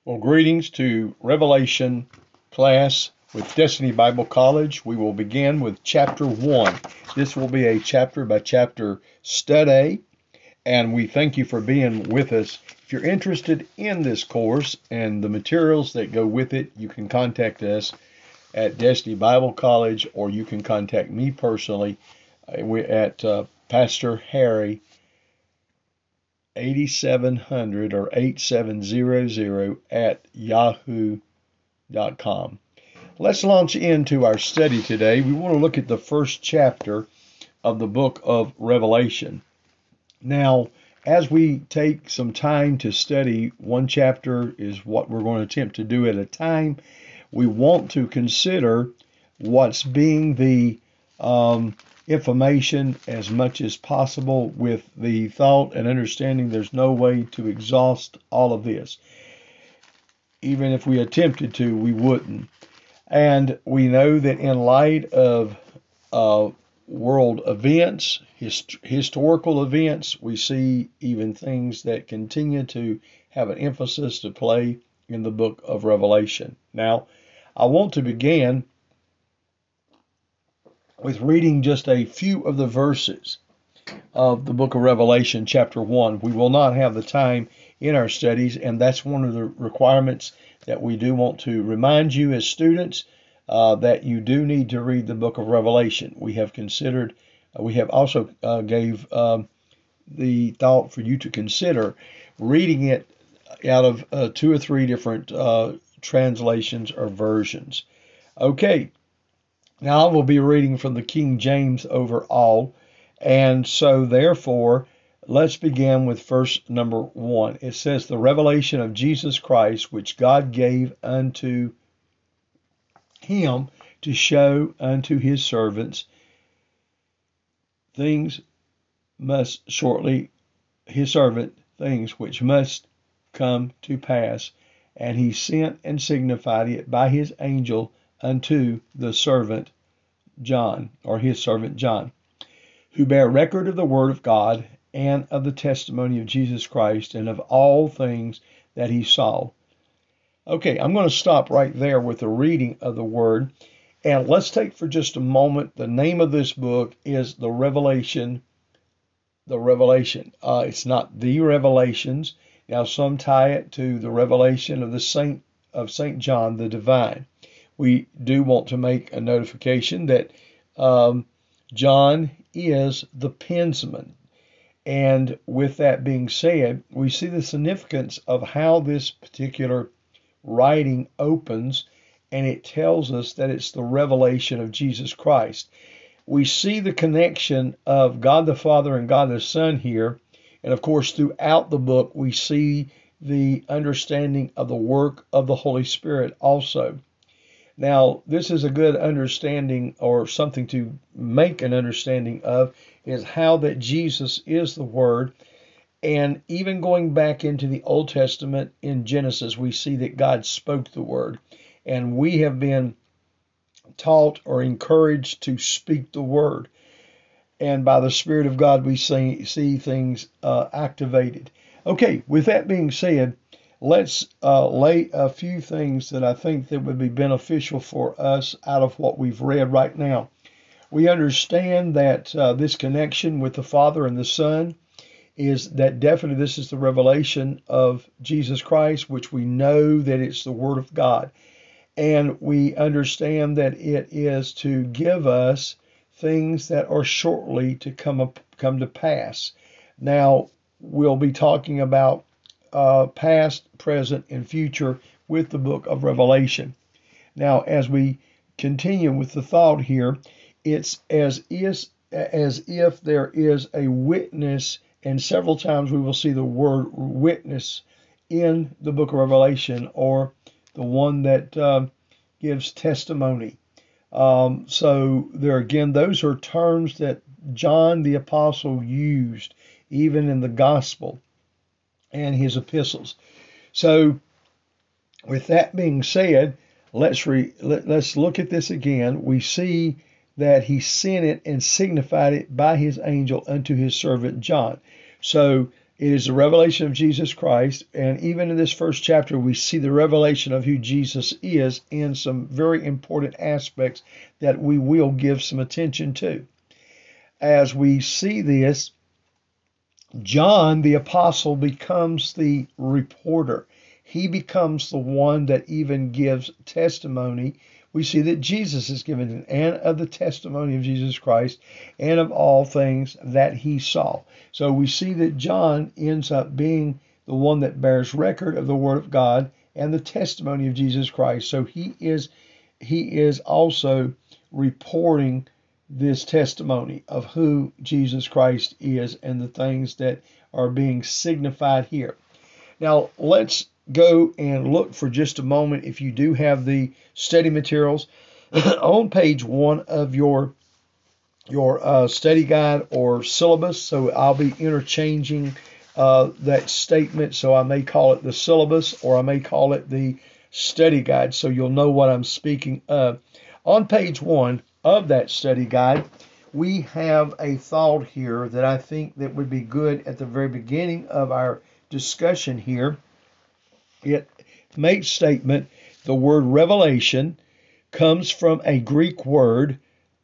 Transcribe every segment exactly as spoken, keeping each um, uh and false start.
Well, greetings to Revelation class with Destiny Bible College. We will begin with chapter one. This will be a chapter by chapter study, and we thank you for being with us. If you're interested in this course and the materials that go with it, you can contact us at Destiny Bible College, or you can contact me personally at uh, Pastor Harry eighty-seven hundred or eighty-seven hundred at yahoo dot com. Let's launch into our study today. We want to look at the first chapter of the book of Revelation. Now, as we take some time to study, one chapter is what we're going to attempt to do at a time. We want to consider what's being the um, information as much as possible, with the thought and understanding there's no way to exhaust all of this. Even if we attempted to, we wouldn't. And we know that in light of uh, world events, hist- historical events, we see even things that continue to have an emphasis to play in the book of Revelation. Now, I want to begin with reading just a few of the verses of the book of Revelation, chapter one. We will not have the time in our studies, and that's one of the requirements that we do want to remind you as students, uh, that you do need to read the book of Revelation. We have considered, uh, we have also uh, gave um, the thought for you to consider reading it out of uh, two or three different uh, translations or versions. Okay. Now I will be reading from the King James overall, and so therefore, let's begin with verse number one. It says, "The revelation of Jesus Christ, which God gave unto him to show unto his servants things must shortly, his servant things which must come to pass, and he sent and signified it by his angel unto the servant John," or his servant John, "who bear record of the word of God and of the testimony of Jesus Christ and of all things that he saw." Okay, I'm going to stop right there with the reading of the word, and let's take for just a moment. The name of this book is the Revelation. The Revelation. Uh, it's not the Revelations. Now, some tie it to the revelation of the Saint of Saint John the Divine. We do want to make a notification that um, John is the pensman. And with that being said, we see the significance of how this particular writing opens, and it tells us that it's the revelation of Jesus Christ. We see the connection of God the Father and God the Son here. And of course, throughout the book, we see the understanding of the work of the Holy Spirit also. Now, this is a good understanding, or something to make an understanding of, is how that Jesus is the Word. And even going back into the Old Testament in Genesis, we see that God spoke the Word. And we have been taught or encouraged to speak the Word. And by the Spirit of God, we see, see things uh, activated. Okay, with that being said, let's uh, lay a few things that I think that would be beneficial for us out of what we've read right now. We understand that uh, this connection with the Father and the Son is that definitely this is the revelation of Jesus Christ, which we know that it's the Word of God. And we understand that it is to give us things that are shortly to come up, come to pass. Now, we'll be talking about uh, past, present, and future with the book of Revelation. Now, as we continue with the thought here, it's as is as if there is a witness, and several times we will see the word witness in the book of Revelation, or the one that uh, gives testimony. Um, so there again, those are terms that John the Apostle used even in the gospel and his epistles. So with that being said, let's re, let, let's look at this again. We see that he sent it and signified it by his angel unto his servant John. So It is the revelation of Jesus Christ. And even in this first chapter, we see the revelation of who Jesus is in some very important aspects that we will give some attention to. As we see this, John the apostle becomes the reporter. He becomes the one that even gives testimony. We see that Jesus is given, and of the testimony of Jesus Christ, and of all things that he saw. So we see that John ends up being the one that bears record of the Word of God and the testimony of Jesus Christ. So he is he is also reporting this testimony of who Jesus Christ is and the things that are being signified here. Now let's go and look for just a moment, if you do have the study materials, on page one of your your uh, study guide or syllabus. So I'll be interchanging uh, that statement. So I may call it the syllabus, or I may call it the study guide, so you'll know what I'm speaking of. On page one of that study guide, we have a thought here that I think that would be good at the very beginning of our discussion here. It makes statement, the word revelation comes from a Greek word,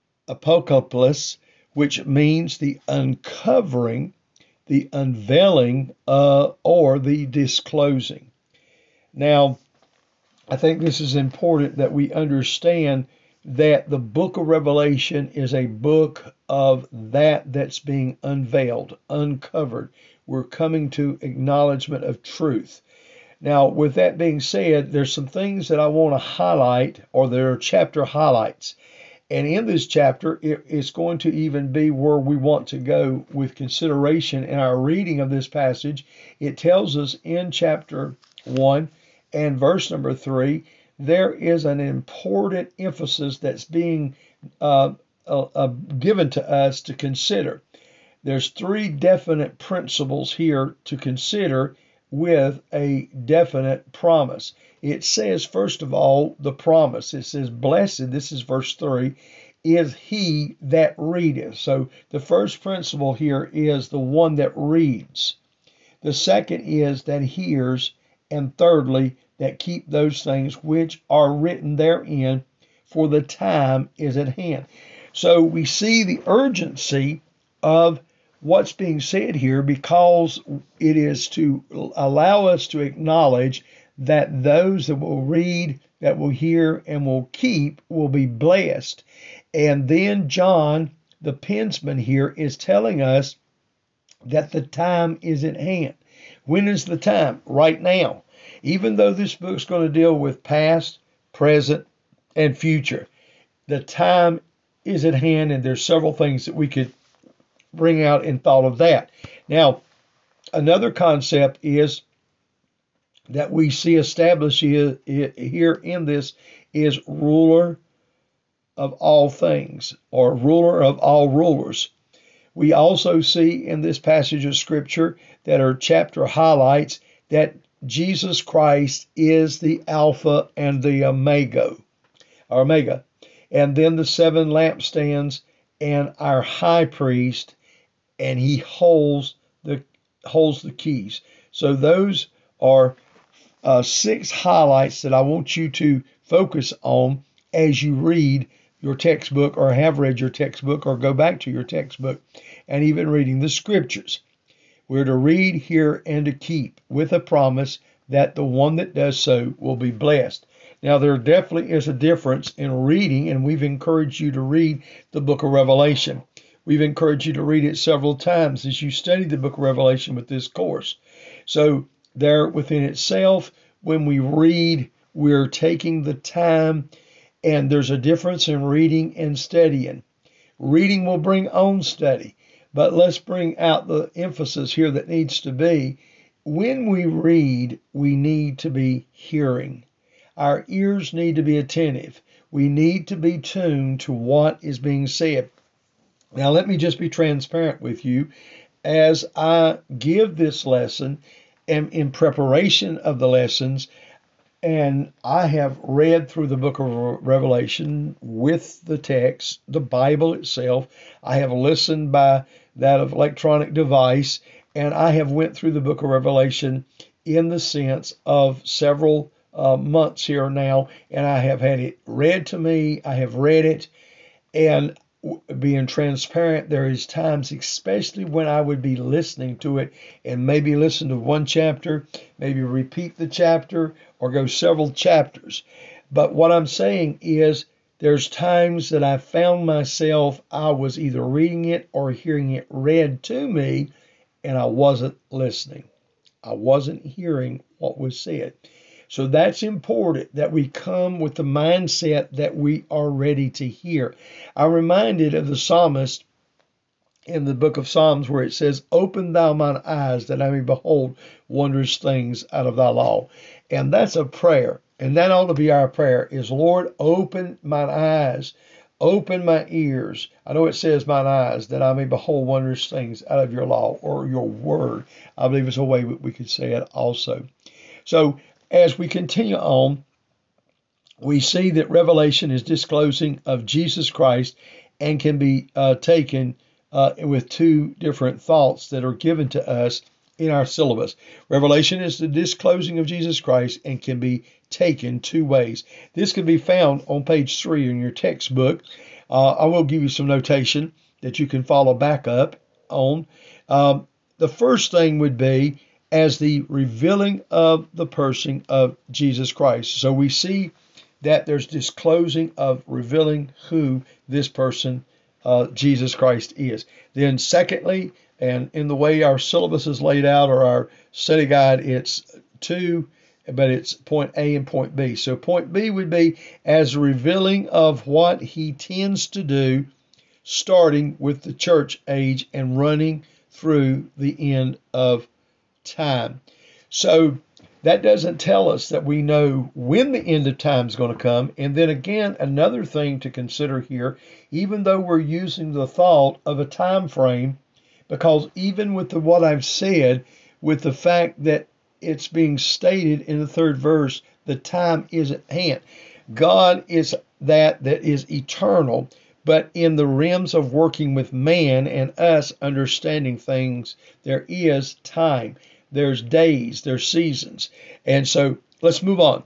apocalypse, which means the uncovering, the unveiling, uh, or the disclosing. Now, I think this is important that we understand that the book of Revelation is a book of that that's being unveiled, uncovered. We're coming to acknowledgement of truth. Now, with that being said, there's some things that I want to highlight, or there are chapter highlights. And in this chapter, it, it's going to even be where we want to go with consideration in our reading of this passage. It tells us in chapter one and verse number three, there is an important emphasis that's being uh, uh, uh, given to us to consider. There's three definite principles here to consider with a definite promise. It says, first of all, the promise. It says, blessed, this is verse three, is he that readeth. So the first principle here is the one that reads. The second is that hears. And thirdly, that keep those things which are written therein, for the time is at hand. So we see the urgency of what's being said here, because it is to allow us to acknowledge that those that will read, that will hear, and will keep will be blessed. And then John, the pensman here, is telling us that the time is at hand. When is the time? Right now. Even though this book's going to deal with past, present, and future, the time is at hand, and there's several things that we could bring out in thought of that. Now, another concept is that we see established here in this is ruler of all things, or ruler of all rulers. We also see in this passage of scripture that are chapter highlights that Jesus Christ is the Alpha and the Omega, or Omega, and then the seven lampstands and our high priest, and he holds the holds the keys. So those are uh, six highlights that I want you to focus on as you read your textbook, or have read your textbook, or go back to your textbook, and even reading the scriptures. We're to read, hear, and to keep, with a promise that the one that does so will be blessed. Now, there definitely is a difference in reading, and we've encouraged you to read the book of Revelation. We've encouraged you to read it several times as you study the book of Revelation with this course. So there within itself, when we read, we're taking the time, and there's a difference in reading and studying. Reading will bring on study, but let's bring out the emphasis here that needs to be. When we read, we need to be hearing. Our ears need to be attentive. We need to be tuned to what is being said. Now, let me just be transparent with you. As I give this lesson, and in preparation of the lessons, and I have read through the book of Revelation with the text, the Bible itself. I have listened by that of electronic device, and I have went through the book of Revelation in the sense of several uh, months here now, and I have had it read to me. I have read it, and being transparent, there is times, especially when I would be listening to it and maybe listen to one chapter, maybe repeat the chapter or go several chapters. But what I'm saying is there's times that I found myself, I was either reading it or hearing it read to me, and I wasn't listening. I wasn't hearing what was said. So that's important that we come with the mindset that we are ready to hear. I'm reminded of the psalmist in the book of Psalms where it says, "Open thou mine eyes that I may behold wondrous things out of thy law." And that's a prayer. And that ought to be our prayer is, Lord, open mine eyes, open my ears. I know it says mine eyes that I may behold wondrous things out of your law or your word. I believe it's a way we could say it also. So as we continue on, we see that Revelation is disclosing of Jesus Christ and can be uh, taken uh, with two different thoughts that are given to us in our syllabus. Revelation is the disclosing of Jesus Christ and can be taken two ways. This can be found on page three in your textbook. Uh, I will give you some notation that you can follow back up on. Um, the first thing would be as the revealing of the person of Jesus Christ. So we see that there's disclosing of revealing who this person, uh, Jesus Christ, is. Then secondly, and in the way our syllabus is laid out or our study guide, it's two, but it's point A and point B. So point B would be as revealing of what he tends to do, starting with the church age and running through the end of time. So that doesn't tell us that we know when the end of time is going to come. And then again, another thing to consider here, even though we're using the thought of a time frame, because even with the, what I've said, with the fact that it's being stated in the third verse, the time is at hand. God is that that is eternal, but in the realms of working with man and us understanding things, there is time. There's days, there's seasons. And so let's move on.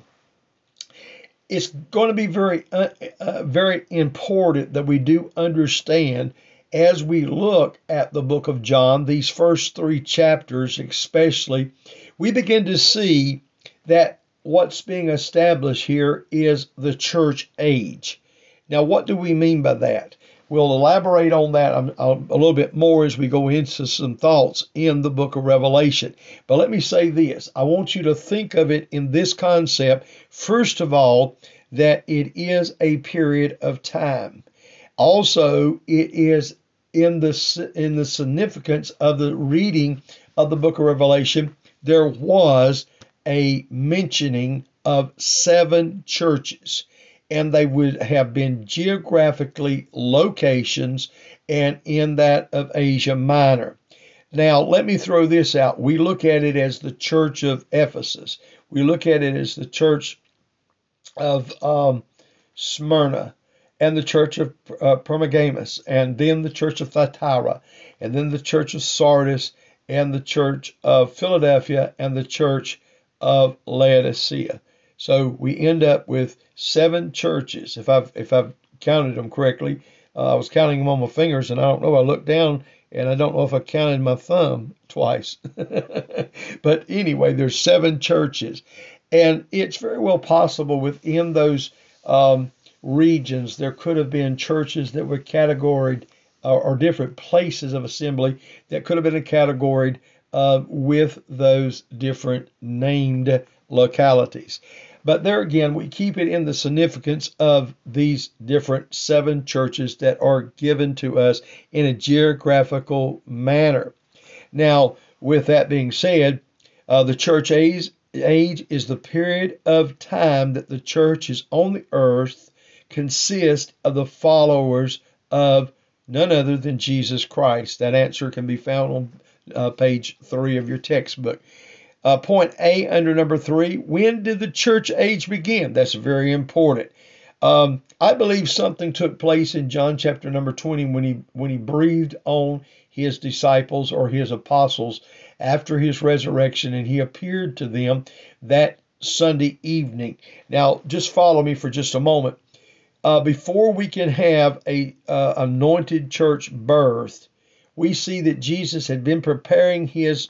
It's going to be very, uh, uh, very important that we do understand as we look at the book of John, these first three chapters especially, we begin to see that what's being established here is the church age. Now, what do we mean by that? We'll elaborate on that a, a little bit more as we go into some thoughts in the book of Revelation. But let me say this. I want you to think of it in this concept, first of all, that it is a period of time. Also, it is in the, in the significance of the reading of the book of Revelation, there was a mentioning of seven churches, and they would have been geographically locations and in that of Asia Minor. Now, let me throw this out. We look at it as the church of Ephesus. We look at it as the church of um, Smyrna, and the church of uh, Pergamos, and then the church of Thyatira, and then the church of Sardis, and the church of Philadelphia, and the church of Laodicea. So we end up with seven churches. If I've if I've counted them correctly, uh, I was counting them on my fingers, and I don't know. I looked down, and I don't know if I counted my thumb twice. But anyway, there's seven churches, and it's very well possible within those um, regions there could have been churches that were categorized, or, or different places of assembly that could have been categorized uh, with those different named localities. But there again, we keep it in the significance of these different seven churches that are given to us in a geographical manner. Now, with that being said, uh, the church age, age is the period of time that the church is on the earth consists of the followers of none other than Jesus Christ. That answer can be found on uh, page three of your textbook. Uh, point A under number three, when did the church age begin? That's very important. Um, I believe something took place in John chapter number twenty when he when he breathed on his disciples or his apostles after his resurrection, and he appeared to them that Sunday evening. Now, just follow me for just a moment. Uh, before we can have a uh, anointed church birth, we see that Jesus had been preparing his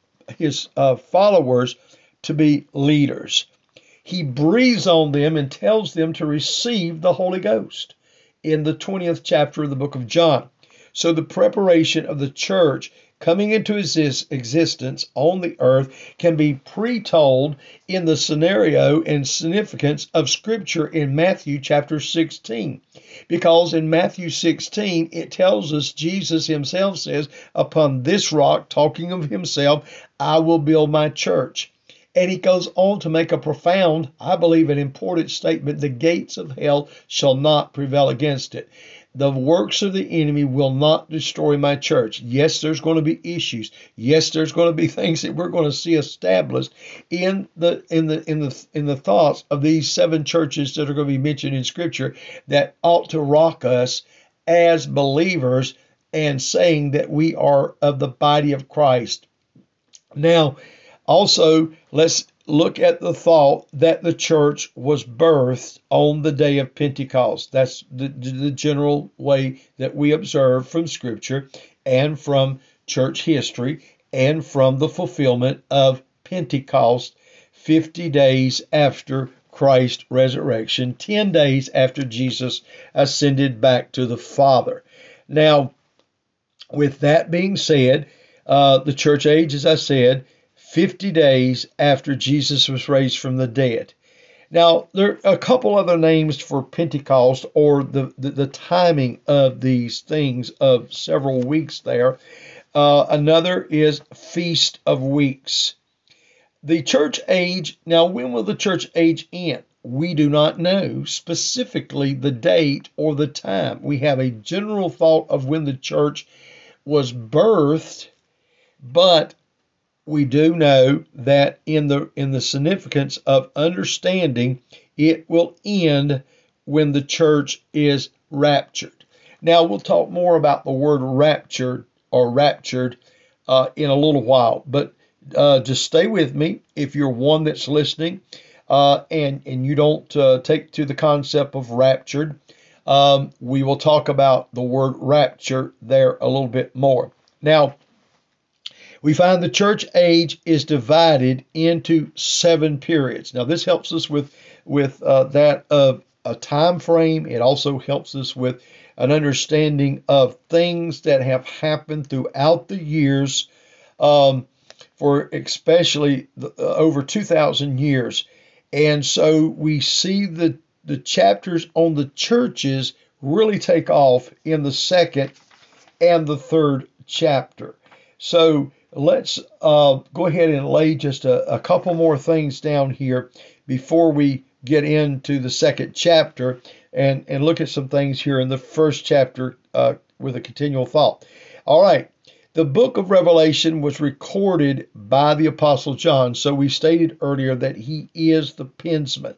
his uh, followers to be leaders. He breathes on them and tells them to receive the Holy Ghost in the twentieth chapter of the book of John. So the preparation of the church coming into exist, existence on the earth can be pre-told in the scenario and significance of Scripture in Matthew chapter sixteen. Because in Matthew sixteen, it tells us Jesus himself says, upon this rock, talking of himself, I will build my church. And he goes on to make a profound, I believe, an important statement. The gates of hell shall not prevail against it. The works of the enemy will not destroy my church. Yes, there's going to be issues. Yes, there's going to be things that we're going to see established in the in the in the in the thoughts of these seven churches that are going to be mentioned in Scripture that ought to rock us as believers and saying that we are of the body of Christ. Now, also, let's look at the thought that the church was birthed on the day of Pentecost. That's the, the general way that we observe from Scripture and from church history and from the fulfillment of Pentecost, fifty days after Christ's resurrection, ten days after Jesus ascended back to the Father. Now, with that being said, uh, the church age, as I said, fifty days after Jesus was raised from the dead. Now, there are a couple other names for Pentecost, or the, the, the timing of these things of several weeks there. Uh, another is Feast of Weeks. The church age, now when will the church age end? We do not know specifically the date or the time. We have a general thought of when the church was birthed, but we do know that in the in the significance of understanding, it will end when the church is raptured. Now, we'll talk more about the word raptured or raptured uh, in a little while, but uh, just stay with me if you're one that's listening uh, and, and you don't uh, take to the concept of raptured. Um, we will talk about the word rapture there a little bit more. Now, we find the church age is divided into seven periods. Now, this helps us with, with uh, that of a time frame. It also helps us with an understanding of things that have happened throughout the years, um, for especially the, uh, over two thousand years. And so we see the, the chapters on the churches really take off in the second and the third chapter. So let's uh, go ahead and lay just a, a couple more things down here before we get into the second chapter and, and look at some things here in the first chapter uh, with a continual thought. All right, the book of Revelation was recorded by the Apostle John, so we stated earlier that he is the pensman.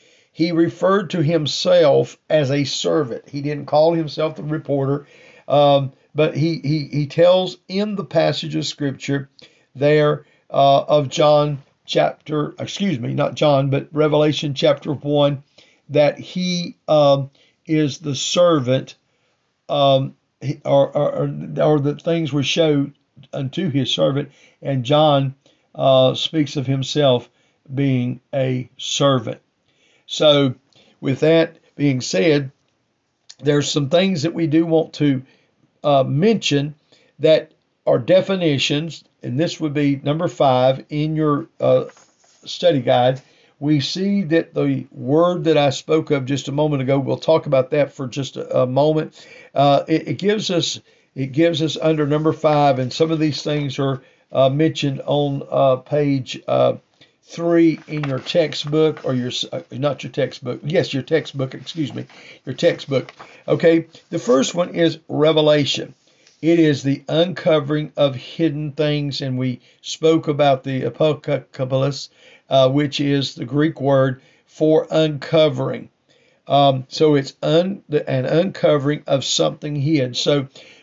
He referred to himself as a servant. He didn't call himself the reporter. Um, But he, he, he tells in the passage of Scripture there uh, of John chapter, excuse me, not John, but Revelation chapter one, that he um, is the servant, um, or, or, or the things were showed unto his servant, and John uh, speaks of himself being a servant. So with that being said, there's some things that we do want to Uh, mention that are definitions, and this would be number five in your uh, study guide. We see that the word that I spoke of just a moment ago, we'll talk about that for just a, a moment. Uh, it, it gives us it gives us under number five, and some of these things are uh, mentioned on uh, page uh, three in your textbook, or your uh, not your textbook. Yes, your textbook. Excuse me, your textbook. Okay, the first one is revelation. It is the uncovering of hidden things, and we spoke about the apocalypse, uh, which is the Greek word for uncovering. Um, so it's un, an uncovering of something hid. So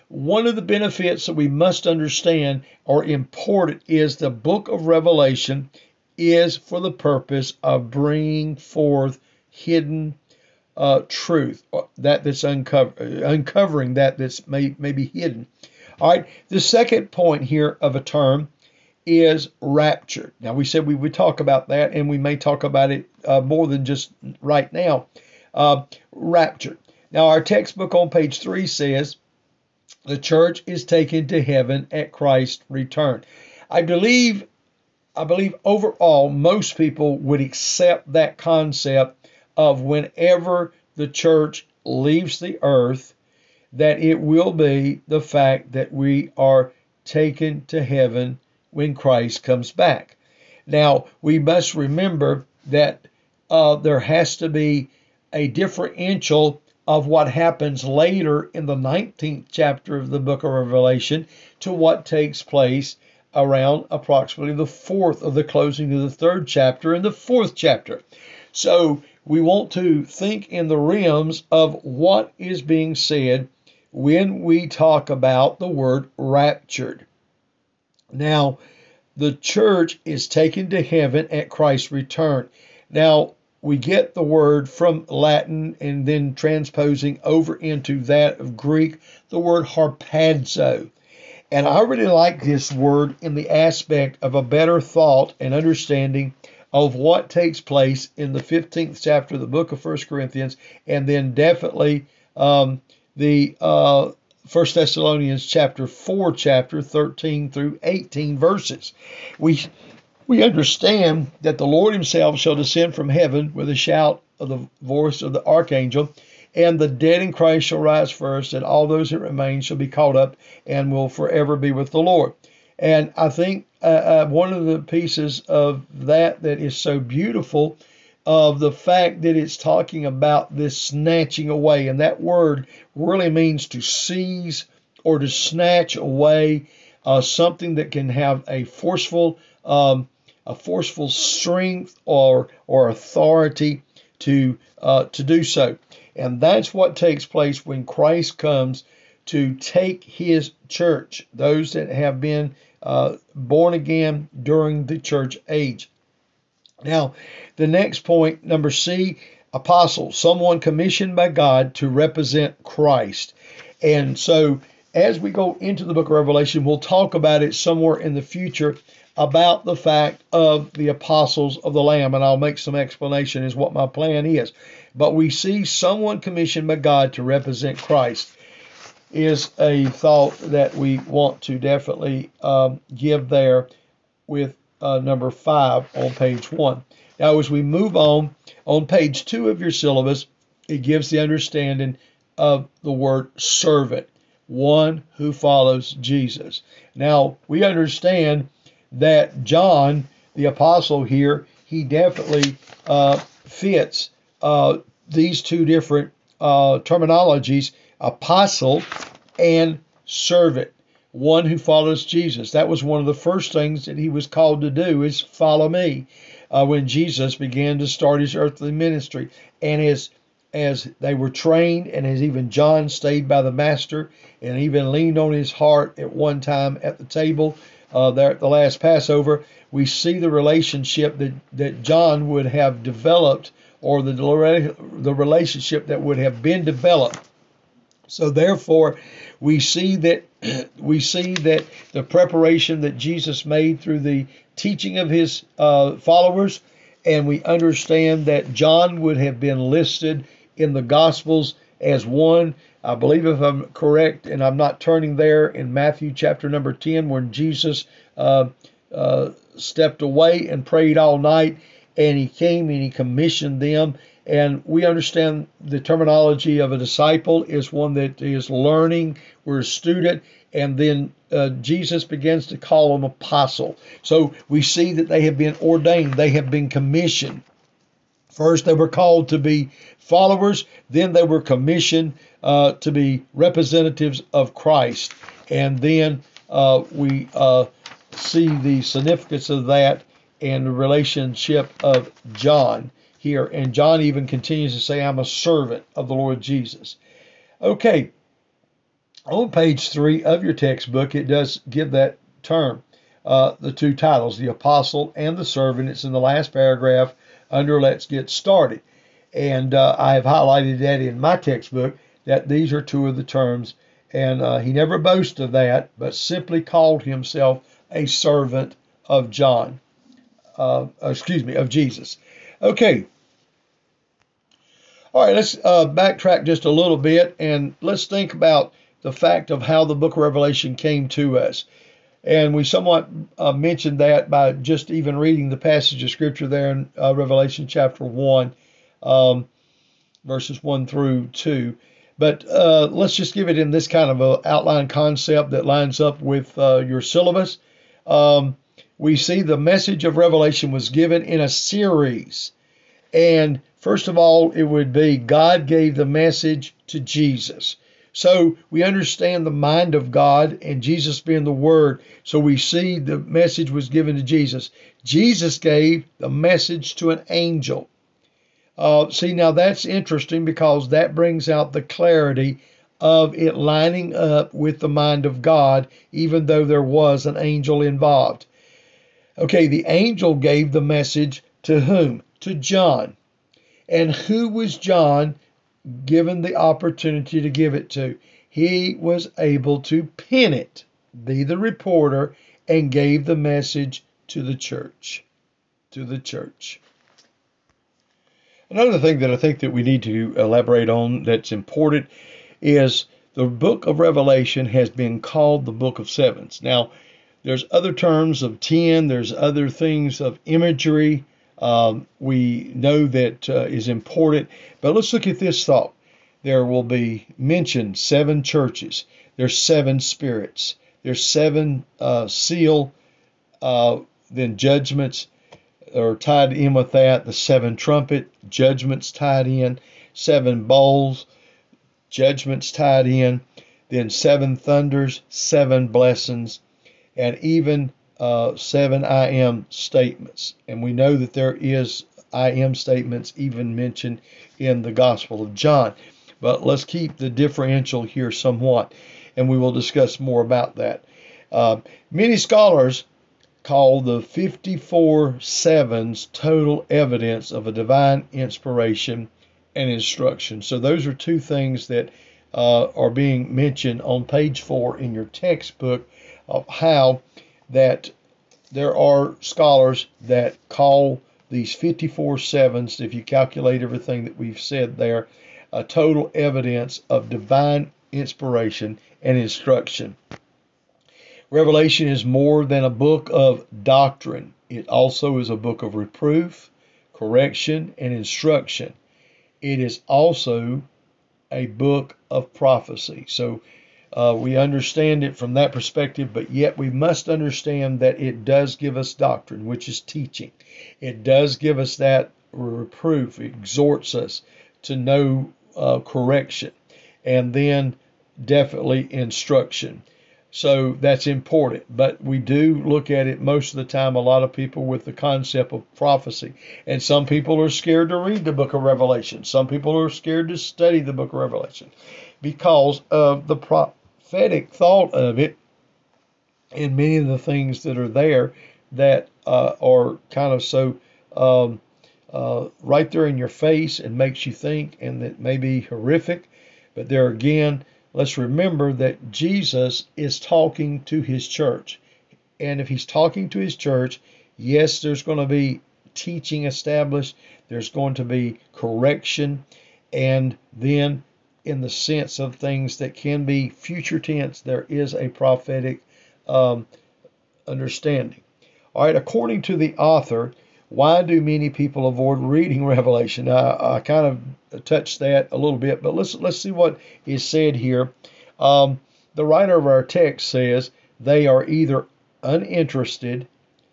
one of the benefits that we must understand or important is the book of Revelation is for the purpose of bringing forth hidden uh, truth, that that's uncover, uncovering that that's may, may be hidden. All right, the second point here of a term is rapture. Now, we said we would talk about that, and we may talk about it uh, more than just right now. Uh, rapture. Now, our textbook on page three says, the church is taken to heaven at Christ's return. I believe, I believe overall, most people would accept that concept of whenever the church leaves the earth, that it will be the fact that we are taken to heaven when Christ comes back. Now, we must remember that uh, there has to be a differential of what happens later in the nineteenth chapter of the book of Revelation to what takes place around approximately the fourth of the closing of the third chapter and the fourth chapter. So we want to think in the realms of what is being said when we talk about the word raptured. Now, the church is taken to heaven at Christ's return. Now, we get the word from Latin and then transposing over into that of Greek, the word harpazo. And I really like this word in the aspect of a better thought and understanding of what takes place in the fifteenth chapter of the book of First Corinthians, and then definitely um, the uh, First Thessalonians chapter four, chapter thirteen through eighteen verses. We we understand that the Lord himself shall descend from heaven with a shout of the voice of the archangel, and the dead in Christ shall rise first, and all those that remain shall be caught up and will forever be with the Lord. And I think uh, uh, one of the pieces of that that is so beautiful of the fact that it's talking about this snatching away, and that word really means to seize or to snatch away uh, something that can have a forceful, um, a forceful strength or or authority to uh, to do so, and that's what takes place when Christ comes to take his church, those that have been uh, born again during the church age. Now, the next point, number C, apostle, someone commissioned by God to represent Christ. And so as we go into the book of Revelation, we'll talk about it somewhere in the future about the fact of the apostles of the Lamb, and I'll make some explanation as what my plan is. But we see someone commissioned by God to represent Christ is a thought that we want to definitely um, give there with uh, number five on page one. Now, as we move on, on page two of your syllabus, it gives the understanding of the word servant, one who follows Jesus. Now, we understand that John, the apostle here, he definitely uh, fits uh, these two different uh, terminologies, apostle and servant, one who follows Jesus. That was one of the first things that he was called to do, is follow me, uh, when Jesus began to start his earthly ministry. And as as they were trained, and as even John stayed by the master and even leaned on his heart at one time at the table uh, there at the last Passover, we see the relationship that, that John would have developed, or the, the relationship that would have been developed. So therefore, we see that we see that the preparation that Jesus made through the teaching of his uh, followers, and we understand that John would have been listed in the Gospels as one, I believe if I'm correct, and I'm not turning there, in Matthew chapter number ten, when Jesus uh, uh, stepped away and prayed all night, and he came and he commissioned them. And we understand the terminology of a disciple is one that is learning, we're a student, and then uh, Jesus begins to call them apostle. So we see that they have been ordained, they have been commissioned. First, they were called to be followers, then they were commissioned uh, to be representatives of Christ. And then uh, we uh, see the significance of that and the relationship of John here. And John even continues to say, I'm a servant of the Lord Jesus. Okay, On page three of your textbook, it does give that term, uh, the two titles, the apostle and the servant. It's in the last paragraph under Let's Get Started. And uh, I have highlighted that in my textbook that these are two of the terms. And uh, he never boasted of that, but simply called himself a servant of John. Uh, excuse me, of Jesus. Okay. All right, let's uh, backtrack just a little bit and let's think about the fact of how the book of Revelation came to us. And we somewhat uh, mentioned that by just even reading the passage of Scripture there in uh, Revelation chapter one, um, verses one through two. But uh, let's just give it in this kind of an outline concept that lines up with uh, your syllabus. Um, we see the message of Revelation was given in a series. And first of all, it would be God gave the message to Jesus. So we understand the mind of God and Jesus being the Word. So we see the message was given to Jesus. Jesus gave the message to an angel. Uh, see, now that's interesting because that brings out the clarity of it lining up with the mind of God, even though there was an angel involved. Okay, the angel gave the message to whom? To John. And who was John given the opportunity to give it to? He was able to pen it, be the reporter, and gave the message to the church. To the church. Another thing that I think that we need to elaborate on that's important is the book of Revelation has been called the book of sevens. Now, there's other terms of ten, there's other things of imagery um, we know that uh, is important, but let's look at this thought. There will be mentioned seven churches, there's seven spirits, there's seven uh, seal, uh, then judgments are tied in with that, the seven trumpet, judgments tied in, seven bowls, judgments tied in, then seven thunders, seven blessings, and even uh, seven I am statements. And we know that there is I am statements even mentioned in the Gospel of John. But let's keep the differential here somewhat, and we will discuss more about that. Uh, many scholars call the fifty-four sevens total evidence of a divine inspiration and instruction. So those are two things that uh, are being mentioned on page four in your textbook of how that there are scholars that call these fifty-four sevens, if you calculate everything that we've said there, a total evidence of divine inspiration and instruction. Revelation is more than a book of doctrine. It also is a book of reproof, correction, and instruction. It is also a book of prophecy. So uh, we understand it from that perspective, but yet we must understand that it does give us doctrine, which is teaching. It does give us that reproof. It exhorts us to know uh, correction, and then definitely instruction. So that's important. But we do look at it most of the time, a lot of people with the concept of prophecy. And some people are scared to read the book of Revelation. Some people are scared to study the book of Revelation because of the prophetic thought of it and many of the things that are there that uh, are kind of so um, uh, right there in your face and makes you think, and that may be horrific. But there again, let's remember that Jesus is talking to his church. And if he's talking to his church, yes, there's going to be teaching established. There's going to be correction. And then in the sense of things that can be future tense, there is a prophetic um, understanding. All right, according to the author, why do many people avoid reading Revelation? I, I kind of touched that a little bit, but let's let's see what is said here. Um, the writer of our text says they are either uninterested,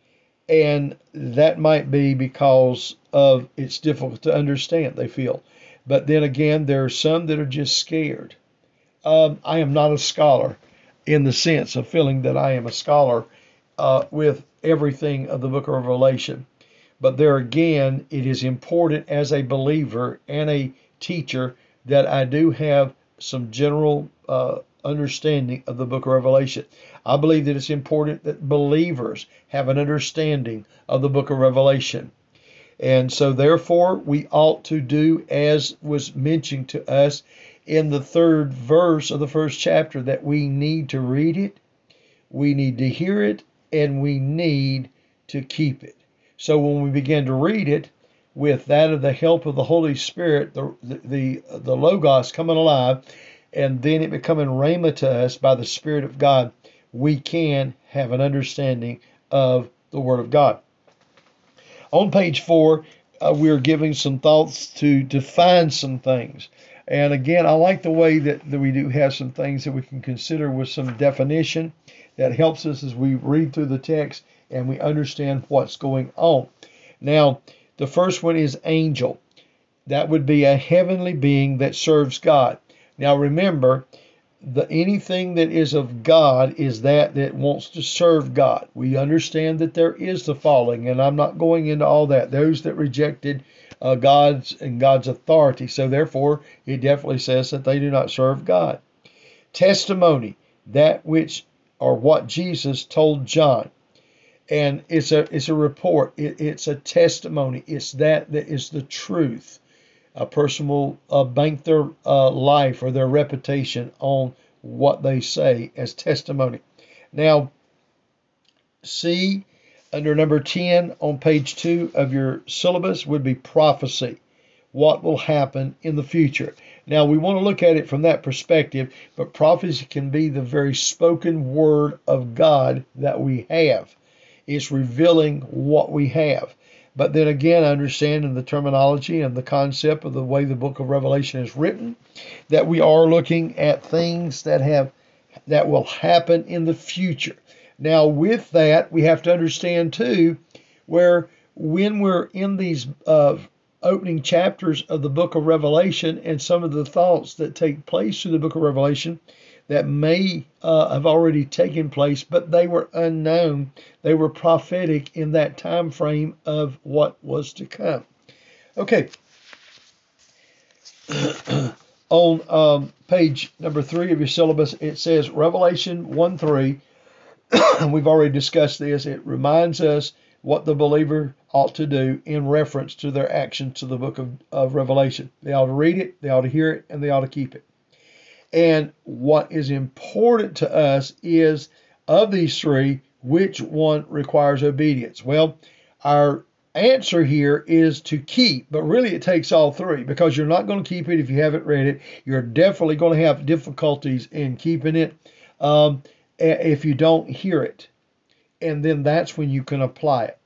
and that might be because of it's difficult to understand, they feel. But then again, there are some that are just scared. Um, I am not a scholar in the sense of feeling that I am a scholar uh, with everything of the book of Revelation. But there again, it is important as a believer and a teacher that I do have some general uh, understanding of the book of Revelation. I believe that it's important that believers have an understanding of the book of Revelation. And so therefore we ought to do as was mentioned to us in the third verse of the first chapter, that we need to read it, we need to hear it, and we need to keep it. So when we begin to read it, with that of the help of the Holy Spirit, the the the Logos coming alive, and then it becoming rhema to us by the Spirit of God, we can have an understanding of the Word of God. On page four, uh, we're giving some thoughts to define some things. And again, I like the way that, that we do have some things that we can consider with some definition that helps us as we read through the text and we understand what's going on. Now, the first one is angel. That would be a heavenly being that serves God. Now remember, the anything that is of God is that that wants to serve God. We understand that there is the falling, and I'm not going into all that. Those that rejected uh, God's and God's authority. So therefore, it definitely says that they do not serve God. Testimony, that which or what Jesus told John. And it's a it's a report. It, it's a testimony. It's that that is the truth. A person will uh, bank their uh, life or their reputation on what they say as testimony. Now, C, under number ten on page two of your syllabus would be prophecy. What will happen in the future? Now, we want to look at it from that perspective, but prophecy can be the very spoken word of God that we have. It's revealing what we have. But then again, understanding the terminology and the concept of the way the book of Revelation is written, that we are looking at things that have that will happen in the future. Now, with that, we have to understand too, where when we're in these uh, opening chapters of the book of Revelation and some of the thoughts that take place through the book of Revelation that may uh, have already taken place, but they were unknown. They were prophetic in that time frame of what was to come. Okay. On um, page number three of your syllabus, it says Revelation one three. We've already discussed this. It reminds us what the believer ought to do in reference to their actions to the book of, of Revelation. They ought to read it, they ought to hear it, and they ought to keep it. And what is important to us is, of these three, which one requires obedience? Well, our answer here is to keep, but really it takes all three, because you're not going to keep it if you haven't read it. You're definitely going to have difficulties in keeping it um, if you don't hear it. And then that's when you can apply it.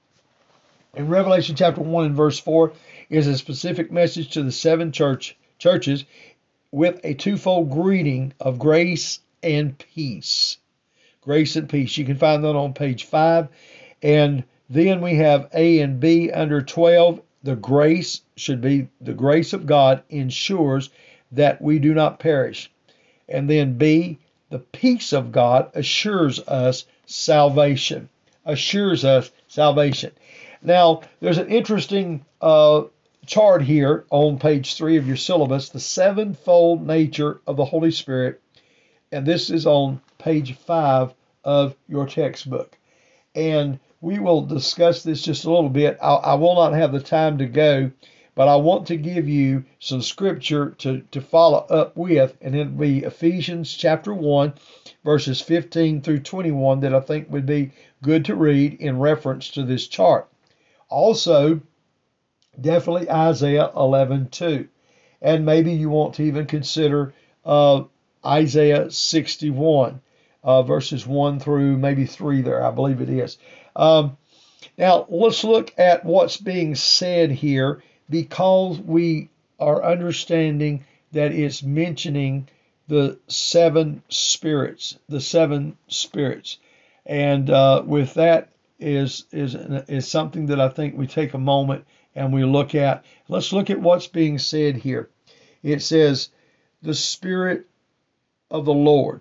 In Revelation chapter one and verse four is a specific message to the seven church churches with a twofold greeting of grace and peace. Grace and peace. You can find that on page five. And then we have A and B under twelve. The grace should be the grace of God ensures that we do not perish. And then B, the peace of God assures us salvation. Assures us salvation. Now, there's an interesting uh, chart here on page three of your syllabus, the sevenfold nature of the Holy Spirit, and this is on page five of your textbook. And we will discuss this just a little bit. I, I will not have the time to go, but I want to give you some scripture to, to follow up with, and it'll be Ephesians chapter one, verses fifteen through twenty-one, that I think would be good to read in reference to this chart. Also, definitely Isaiah eleven two. And maybe you want to even consider uh, Isaiah sixty-one, uh, verses one through maybe three there, I believe it is. Um, now, let's look at what's being said here, because we are understanding that it's mentioning the seven spirits, the seven spirits. And uh, with that is, is, is something that I think we take a moment and we look at. Let's look at what's being said here. It says, the Spirit of the Lord.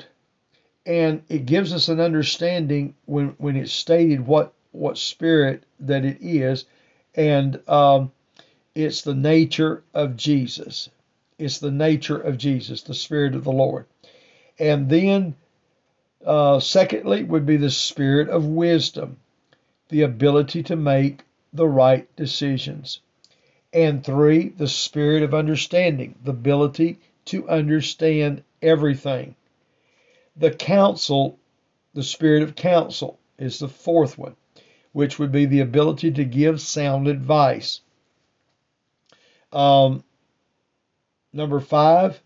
And it gives us an understanding when, when it's stated what, what spirit that it is. And um, it's the nature of Jesus. It's the nature of Jesus, the Spirit of the Lord. And then, uh, secondly, would be the spirit of wisdom, the ability to make the right decisions. And three, the spirit of understanding, the ability to understand everything. The counsel, the spirit of counsel, is the fourth one, which would be the ability to give sound advice. Um, number five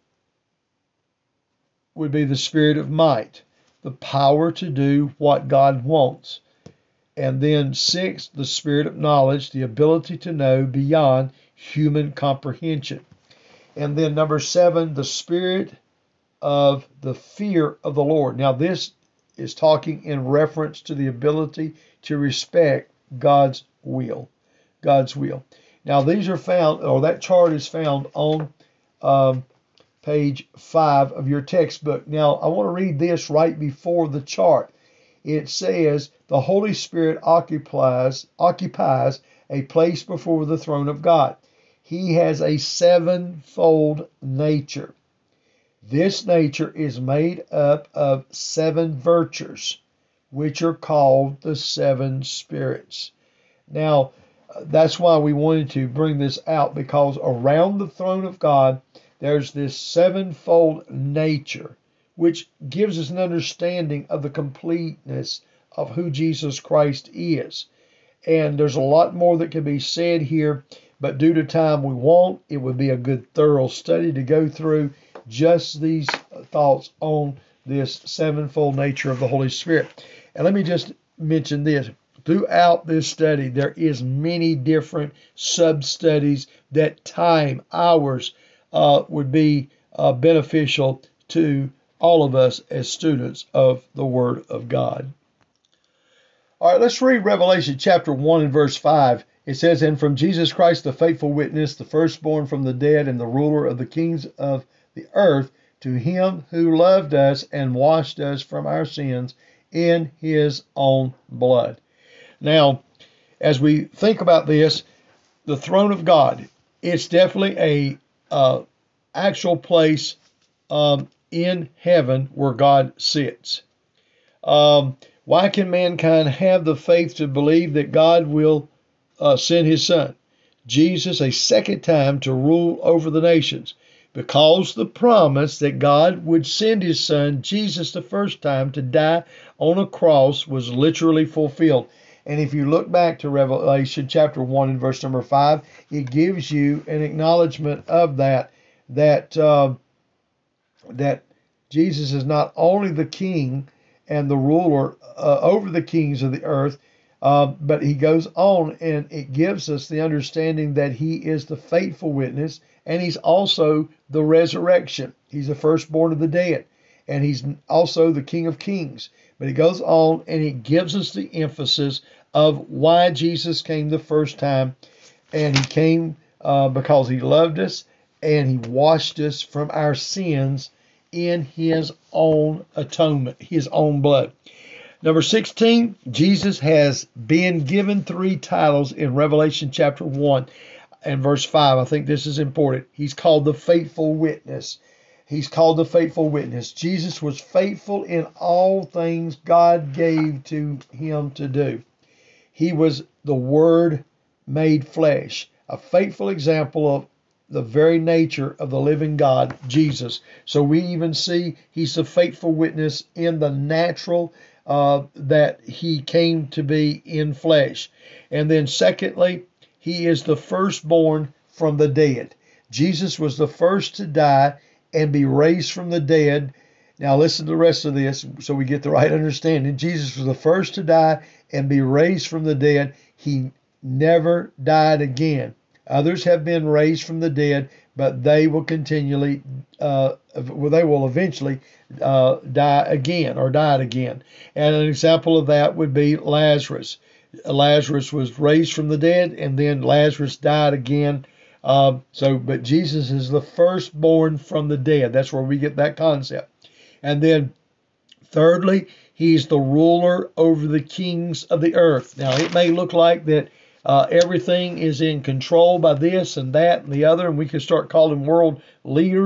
would be the spirit of might, the power to do what God wants. And then six, the spirit of knowledge, the ability to know beyond human comprehension. And then number seven, the spirit of the fear of the Lord. Now this is talking in reference to the ability to respect God's will. God's will. Now these are found, or that chart is found on um, page five of your textbook. Now I want to read this right before the chart. It says, the Holy Spirit occupies, occupies a place before the throne of God. He has a sevenfold nature. This nature is made up of seven virtues, which are called the seven spirits. Now, that's why we wanted to bring this out, because around the throne of God, there's this sevenfold nature, which gives us an understanding of the completeness of who Jesus Christ is. And there's a lot more that can be said here, but due to time we won't. It would be a good thorough study to go through just these thoughts on this sevenfold nature of the Holy Spirit. And let me just mention this. Throughout this study, there is many different sub-studies that time, hours, uh, would be uh, beneficial to all of us as students of the Word of God. All right, let's read Revelation chapter one and verse five. It says, and from Jesus Christ, the faithful witness, the firstborn from the dead, and the ruler of the kings of the earth, to him who loved us and washed us from our sins in his own blood. Now, as we think about this, the throne of God, it's definitely a uh, actual place um, in heaven where God sits. Um, why can mankind have the faith to believe that God will uh, send his son, Jesus, a second time to rule over the nations? Because the promise that God would send his son, Jesus, the first time to die on a cross was literally fulfilled. And if you look back to Revelation chapter one and verse number five, it gives you an acknowledgement of that, that, uh, that Jesus is not only the king and the ruler uh, over the kings of the earth, uh, but he goes on and it gives us the understanding that he is the faithful witness, and he's also the resurrection. He's the firstborn of the dead, and he's also the King of Kings. But he goes on and he gives us the emphasis of why Jesus came the first time. And he came uh, because he loved us and he washed us from our sins in his own atonement, his own blood. Number sixteen, Jesus has been given three titles in Revelation chapter one and verse five. I think this is important. He's called the faithful witness. He's called the faithful witness. Jesus was faithful in all things God gave to him to do. He was the Word made flesh, a faithful example of the very nature of the living God, Jesus. So we even see he's the faithful witness in the natural, uh, that he came to be in flesh. And then secondly, he is the firstborn from the dead. Jesus was the first to die and be raised from the dead. Now listen to the rest of this so we get the right understanding. Jesus was the first to die and be raised from the dead. He never died again. Others have been raised from the dead, but they will continually, uh, well, they will eventually uh, die again or died again. And an example of that would be Lazarus. Lazarus was raised from the dead, and then Lazarus died again. Uh, so, but Jesus is the firstborn from the dead. That's where we get that concept. And then, thirdly, he's the ruler over the kings of the earth. Now, it may look like that uh, everything is in control by this and that and the other, and we can start calling world leaders.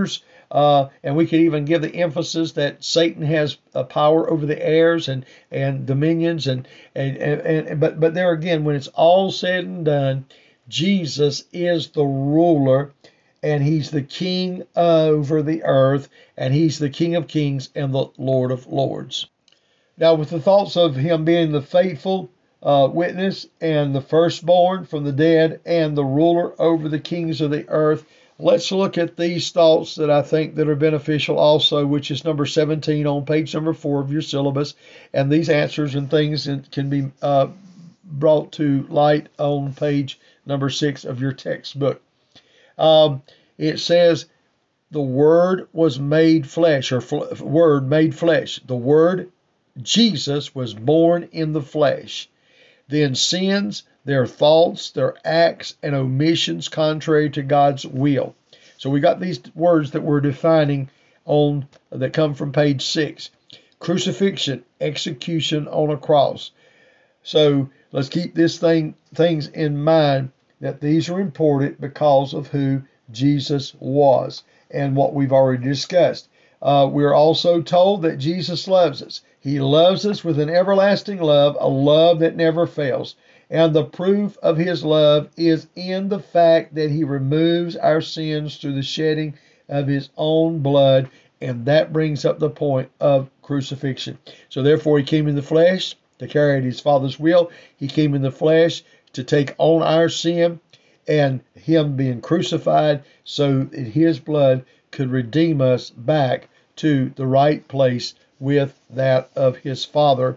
Uh, and we could even give the emphasis that Satan has a power over the airs and, and dominions. And, and, and, and but, but there again, when it's all said and done, Jesus is the ruler, and he's the king over the earth, and he's the King of Kings and the Lord of Lords. Now, with the thoughts of him being the faithful uh, witness and the firstborn from the dead and the ruler over the kings of the earth, let's look at these thoughts that I think that are beneficial also, which is number seventeen on page number four of your syllabus. And these answers and things can be uh, brought to light on page number six of your textbook. Um, it says, the Word was made flesh, or fl- Word made flesh. The Word, Jesus, was born in the flesh. Then sins, their thoughts, their acts, and omissions contrary to God's will. So we got these words that we're defining on that come from page six. Crucifixion, execution on a cross. So let's keep this thing things in mind, that these are important because of who Jesus was and what we've already discussed. Uh, we're also told that Jesus loves us. He loves us with an everlasting love, a love that never fails. And the proof of his love is in the fact that he removes our sins through the shedding of his own blood. And that brings up the point of crucifixion. So therefore he came in the flesh to carry out his Father's will. He came in the flesh to take on our sin, and him being crucified so that his blood could redeem us back to the right place with that of his Father.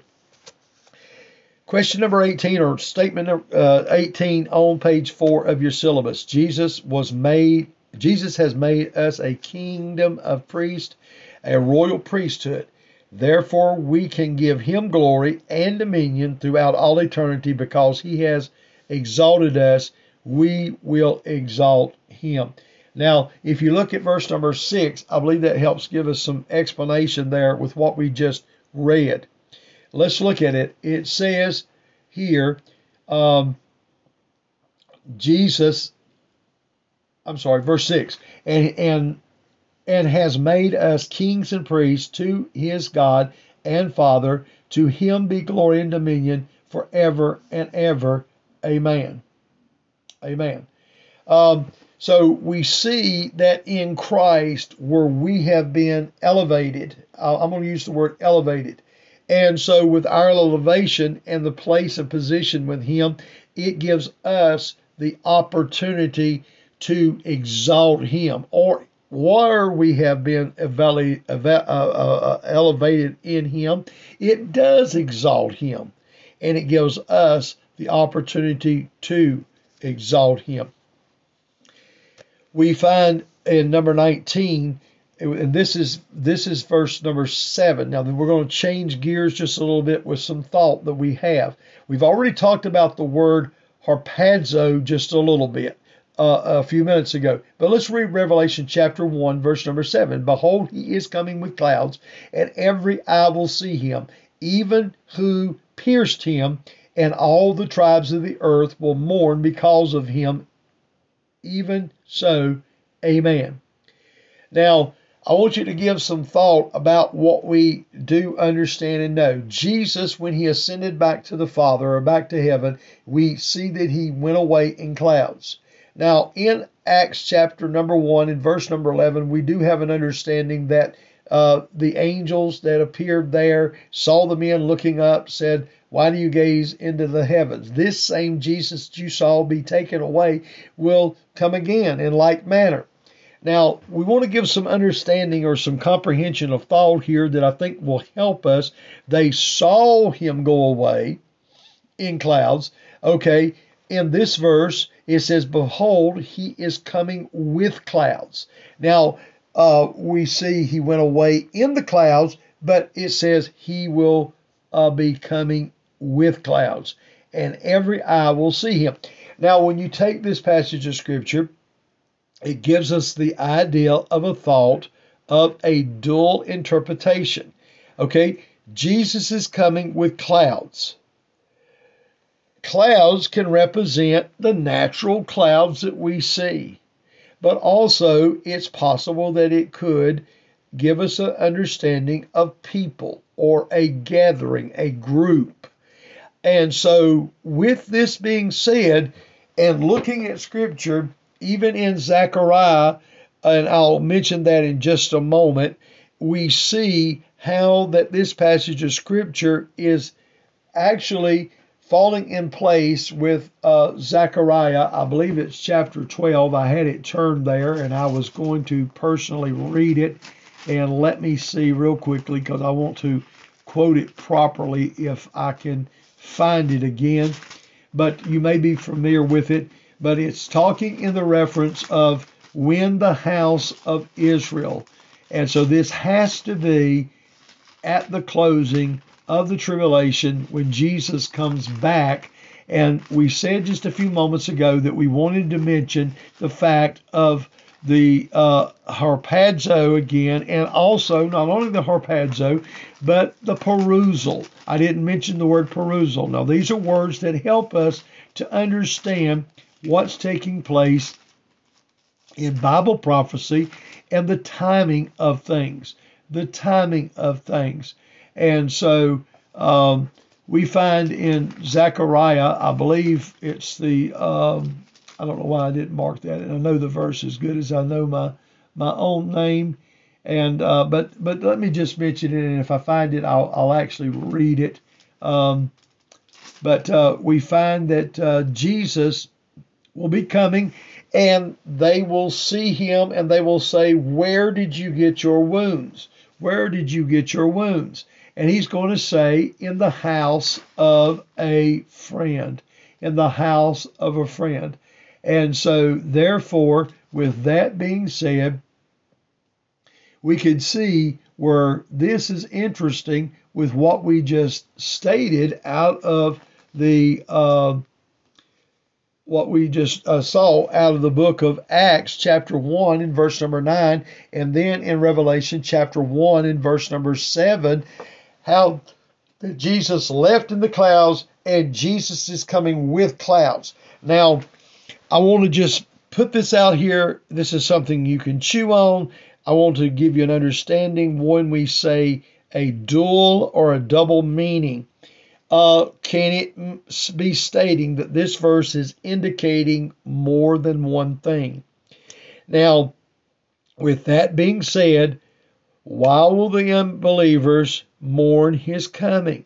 Question number eighteen, or statement uh, eighteen on page four of your syllabus. Jesus was made, Jesus has made us a kingdom of priests, a royal priesthood. Therefore, we can give him glory and dominion throughout all eternity because he has exalted us. We will exalt him. Now, if you look at verse number six, I believe that helps give us some explanation there with what we just read. Let's look at it. It says here, um, Jesus, I'm sorry, verse six, and, and, and has made us kings and priests to his God and Father. To him be glory and dominion forever and ever. Amen. Amen. Um, so we see that in Christ, where we have been elevated, uh, I'm going to use the word elevated. And so with our elevation and the place and position with him, it gives us the opportunity to exalt him, or where we have been elevated in him, it does exalt him, and it gives us the opportunity to exalt him. We find in number nineteen, and this is this is verse number seven. Now we're going to change gears just a little bit with some thought that we have. We've already talked about the word harpazo just a little bit uh, a few minutes ago. But let's read Revelation chapter one, verse number seven. Behold, he is coming with clouds, and every eye will see him, even who pierced him, and all the tribes of the earth will mourn because of him. Even so, amen. Now, I want you to give some thought about what we do understand and know. Jesus, when he ascended back to the Father, or back to heaven, we see that he went away in clouds. Now, in Acts chapter number one and verse number eleven, we do have an understanding that uh, the angels that appeared there saw the men looking up, said, why do you gaze into the heavens? This same Jesus that you saw be taken away will come again in like manner. Now, we want to give some understanding or some comprehension of thought here that I think will help us. They saw him go away in clouds. Okay, in this verse, it says, behold, he is coming with clouds. Now, uh, we see he went away in the clouds, but it says he will uh, be coming with clouds, and every eye will see him. Now, when you take this passage of Scripture, it gives us the idea of a thought of a dual interpretation. Okay, Jesus is coming with clouds. Clouds can represent the natural clouds that we see. but also it's possible that it could give us an understanding of people or a gathering, a group. And so, with this being said, and looking at Scripture, even in Zechariah, and I'll mention that in just a moment, we see how that this passage of Scripture is actually falling in place with uh, Zechariah. I believe it's chapter twelve. I had it turned there, and I was going to personally read it. And let me see real quickly, because I want to quote it properly if I can find it again. But you may be familiar with it. But it's talking in the reference of when the house of Israel. And so this has to be at the closing of the tribulation when Jesus comes back. And we said just a few moments ago that we wanted to mention the fact of the uh, harpazo again, and also not only the harpazo, but the perusal. I didn't mention the word perusal. Now, these are words that help us to understand what's taking place in Bible prophecy and the timing of things. The timing of things. And so um, we find in Zechariah, I believe it's the, um, I don't know why I didn't mark that, and I know the verse as good as I know my my own name. And uh, but but let me just mention it, and if I find it, I'll I'll actually read it. Um, but uh, we find that uh, Jesus will be coming, and they will see him, and they will say, "Where did you get your wounds? Where did you get your wounds?" And he's going to say, "In the house of a friend." In the house of a friend. And so, therefore, with that being said, we can see where this is interesting with what we just stated out of the uh, what we just uh, saw out of the book of Acts, chapter one, in verse number nine, and then in Revelation, chapter one, in verse number seven, how Jesus left in the clouds and Jesus is coming with clouds. Now, I want to just put this out here. This is something you can chew on. I want to give you an understanding when we say a dual or a double meaning. Uh, can it be stating that this verse is indicating more than one thing? Now, with that being said, why will the unbelievers mourn his coming?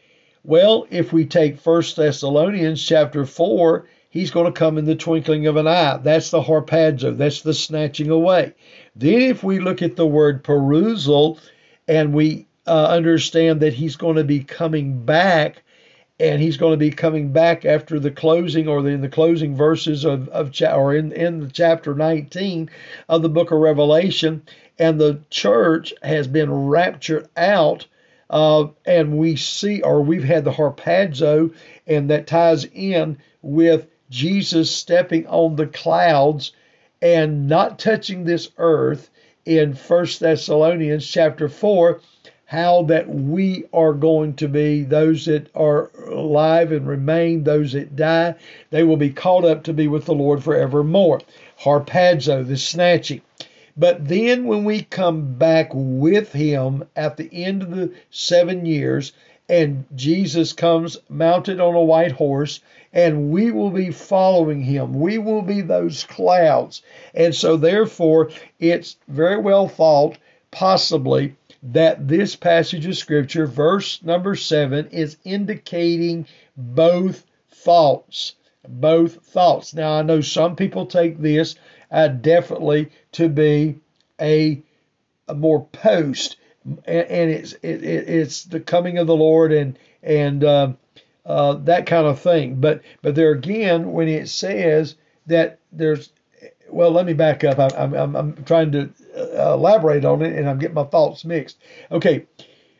Well, if we take First Thessalonians chapter four, he's going to come in the twinkling of an eye. That's the harpazo. That's the snatching away. Then if we look at the word perusal, and we uh, understand that he's going to be coming back, and he's going to be coming back after the closing, or in the closing verses of, of or in, in the chapter nineteen of the book of Revelation, and the church has been raptured out. Uh, and we see, or we've had the harpazo, and that ties in with Jesus stepping on the clouds and not touching this earth in First Thessalonians chapter four, how that we are going to be, those that are alive and remain, those that die, they will be caught up to be with the Lord forevermore. Harpazo, the snatching. But then when we come back with him at the end of the seven years, and Jesus comes mounted on a white horse, and we will be following him. We will be those clouds. And so therefore, it's very well thought, possibly, that this passage of Scripture, verse number seven, is indicating both thoughts. Both thoughts. Now, I know some people take this uh, definitely to be a, a more post, and, and it's it, it, it's the coming of the Lord and and uh, uh, that kind of thing. But but there again, when it says that there's, well, let me back up. I'm I'm I'm trying to elaborate on it, and I'm getting my thoughts mixed. Okay,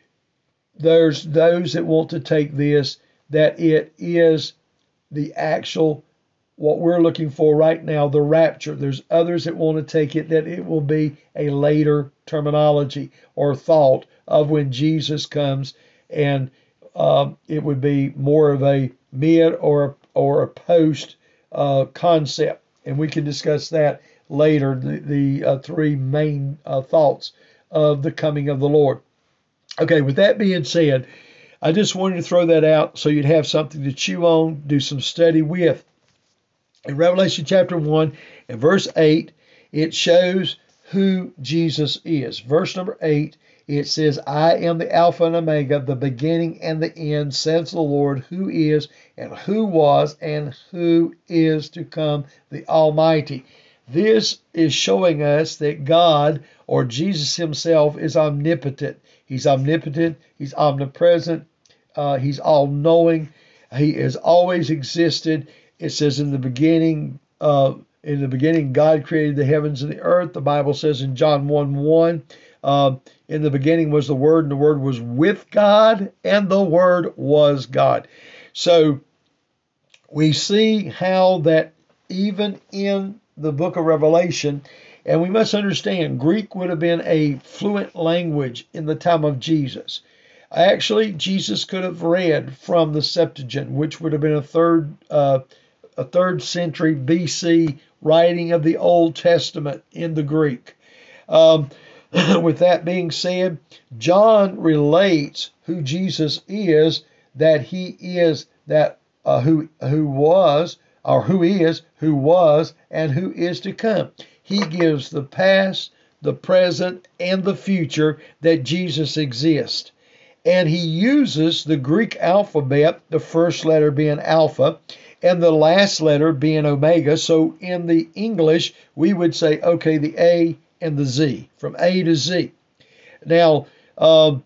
there's those that want to take this that it is the actual, what we're looking for right now, the rapture. There's others that want to take it that it will be a later terminology or thought of when Jesus comes, and um, it would be more of a mid or or a post uh, concept, and we can discuss that later, the, the uh, three main uh, thoughts of the coming of the Lord. Okay, with that being said, I just wanted to throw that out so you'd have something to chew on, do some study with. In Revelation chapter one and verse eight, it shows who Jesus is. Verse number eight, it says, I am the Alpha and Omega, the beginning and the end, says the Lord, who is and who was and who is to come, the Almighty. This is showing us that God, or Jesus himself, is omnipotent. He's omnipotent. He's omnipresent. Uh, he's all-knowing. He has always existed. It says in the beginning, uh, in the beginning, God created the heavens and the earth. The Bible says in John one one, uh, in the beginning was the Word, and the Word was with God, and the Word was God. So we see how that even in the book of Revelation, and we must understand, Greek would have been a fluent language in the time of Jesus. Actually, Jesus could have read from the Septuagint, which would have been a third, uh, a third century B C writing of the Old Testament in the Greek. Um, with that being said, John relates who Jesus is, that he is that uh, who who was, or who is, who was, and who is to come. He gives the past, the present, and the future that Jesus exists. And he uses the Greek alphabet, the first letter being Alpha, and the last letter being Omega. So in the English, we would say, okay, the A and the Z, from A to Z. Now, um,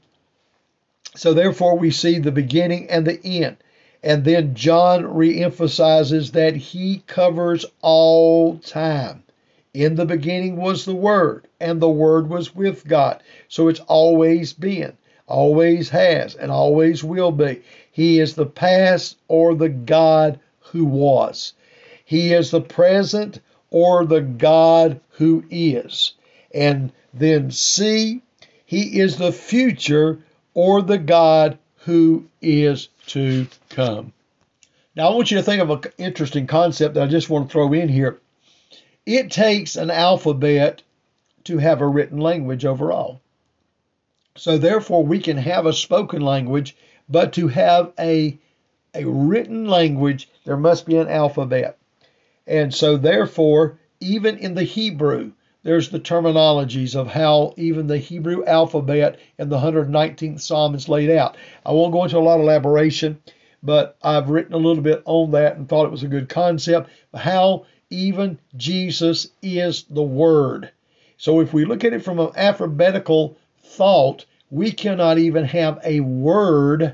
so therefore we see the beginning and the end. And then John reemphasizes that he covers all time. In the beginning was the Word, and the Word was with God. So it's always been, always has, and always will be. He is the past, or the God who was. He is the present, or the God who is. And then C, he is the future, or the God who is to come. Now I want you to think of an interesting concept that I just want to throw in here. It takes an alphabet to have a written language overall. So therefore we can have a spoken language, but to have a, a written language, there must be an alphabet. And so therefore, even in the Hebrew, there's the terminologies of how even the Hebrew alphabet in the one hundred nineteenth Psalm is laid out. I won't go into a lot of elaboration, but I've written a little bit on that and thought it was a good concept, how even Jesus is the Word. So if we look at it from an alphabetical thought, we cannot even have a word.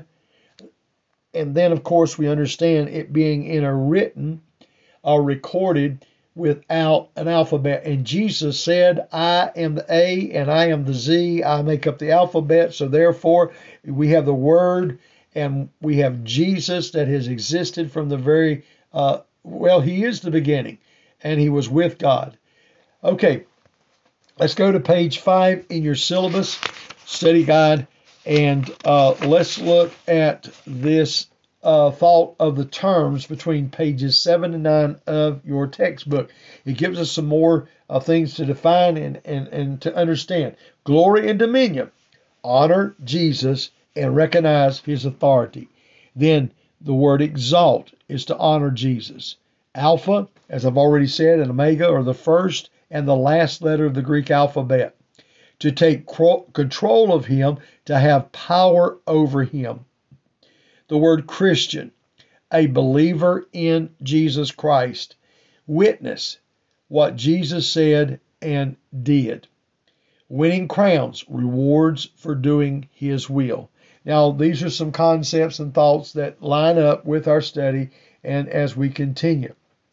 And then, of course, we understand it being in a written or recorded without an alphabet. And Jesus said, I am the A and I am the Z. I make up the alphabet. So therefore, we have the Word and we have Jesus that has existed from the very, uh, well, he is the beginning and he was with God. Okay, let's go to page five in your syllabus study guide, and uh, let's look at this uh, thought of the terms between pages seven and nine of your textbook. It gives us some more uh, things to define and, and, and to understand. Glory and dominion. Honor Jesus and recognize his authority. Then the word exalt is to honor Jesus. Alpha, as I've already said, and Omega are the first and the last letter of the Greek alphabet. To take control of him, to have power over him. The word Christian, a believer in Jesus Christ. Witness what Jesus said and did. Winning crowns, rewards for doing his will. Now, these are some concepts and thoughts that line up with our study and as we continue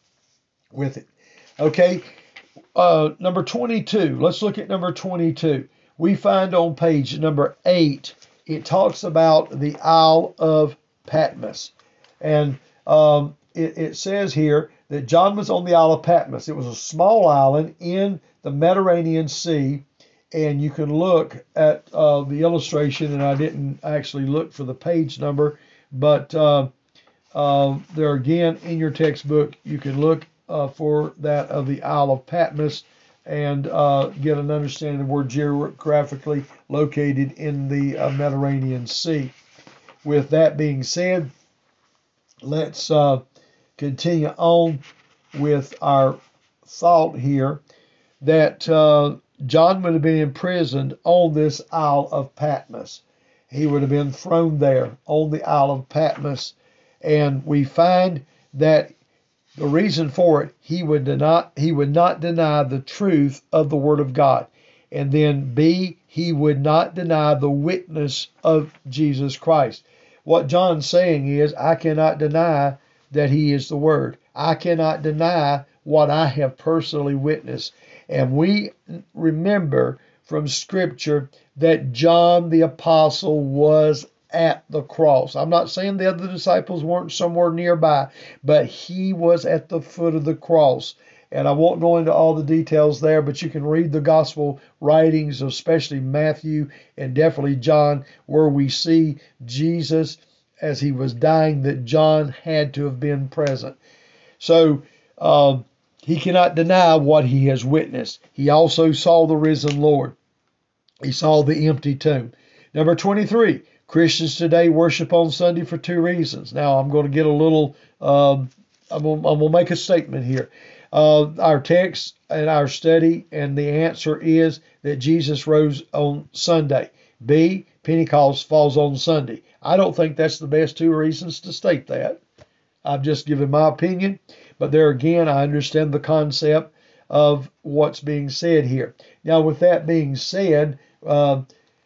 with it. Okay, uh, number twenty-two. Let's look at number twenty-two. We find on page number eight, it talks about the Isle of Patmos. And um, it, it says here that John was on the Isle of Patmos. It was a small island in the Mediterranean Sea. And you can look at uh, the illustration, and I didn't actually look for the page number, but uh, uh, there again in your textbook, you can look uh, for that of the Isle of Patmos and uh, get an understanding of where geographically located in the uh, Mediterranean Sea. With that being said, let's uh, continue on with our thought here that uh, John would have been imprisoned on this Isle of Patmos. He would have been thrown there on the Isle of Patmos. And we find that the reason for it, he would deny, he would not deny the truth of the Word of God. And then B, he would not deny the witness of Jesus Christ. What John's saying is, I cannot deny that he is the Word. I cannot deny what I have personally witnessed. And we remember from Scripture that John the Apostle was at the cross. I'm not saying the other disciples weren't somewhere nearby, but he was at the foot of the cross. And I won't go into all the details there, but you can read the gospel writings, especially Matthew and definitely John, where we see Jesus as he was dying, that John had to have been present. So uh, he cannot deny what he has witnessed. He also saw the risen Lord. He saw the empty tomb. Number twenty-three, Christians today worship on Sunday for two reasons. Now, I'm going to get a little, um, I'm, going, I'm going to make a statement here. Uh, our text and our study, and the answer is that Jesus rose on Sunday. B, Pentecost falls on Sunday. I don't think that's the best two reasons to state that. I've just given my opinion, but there again, I understand the concept of what's being said here. Now, with that being said, uh,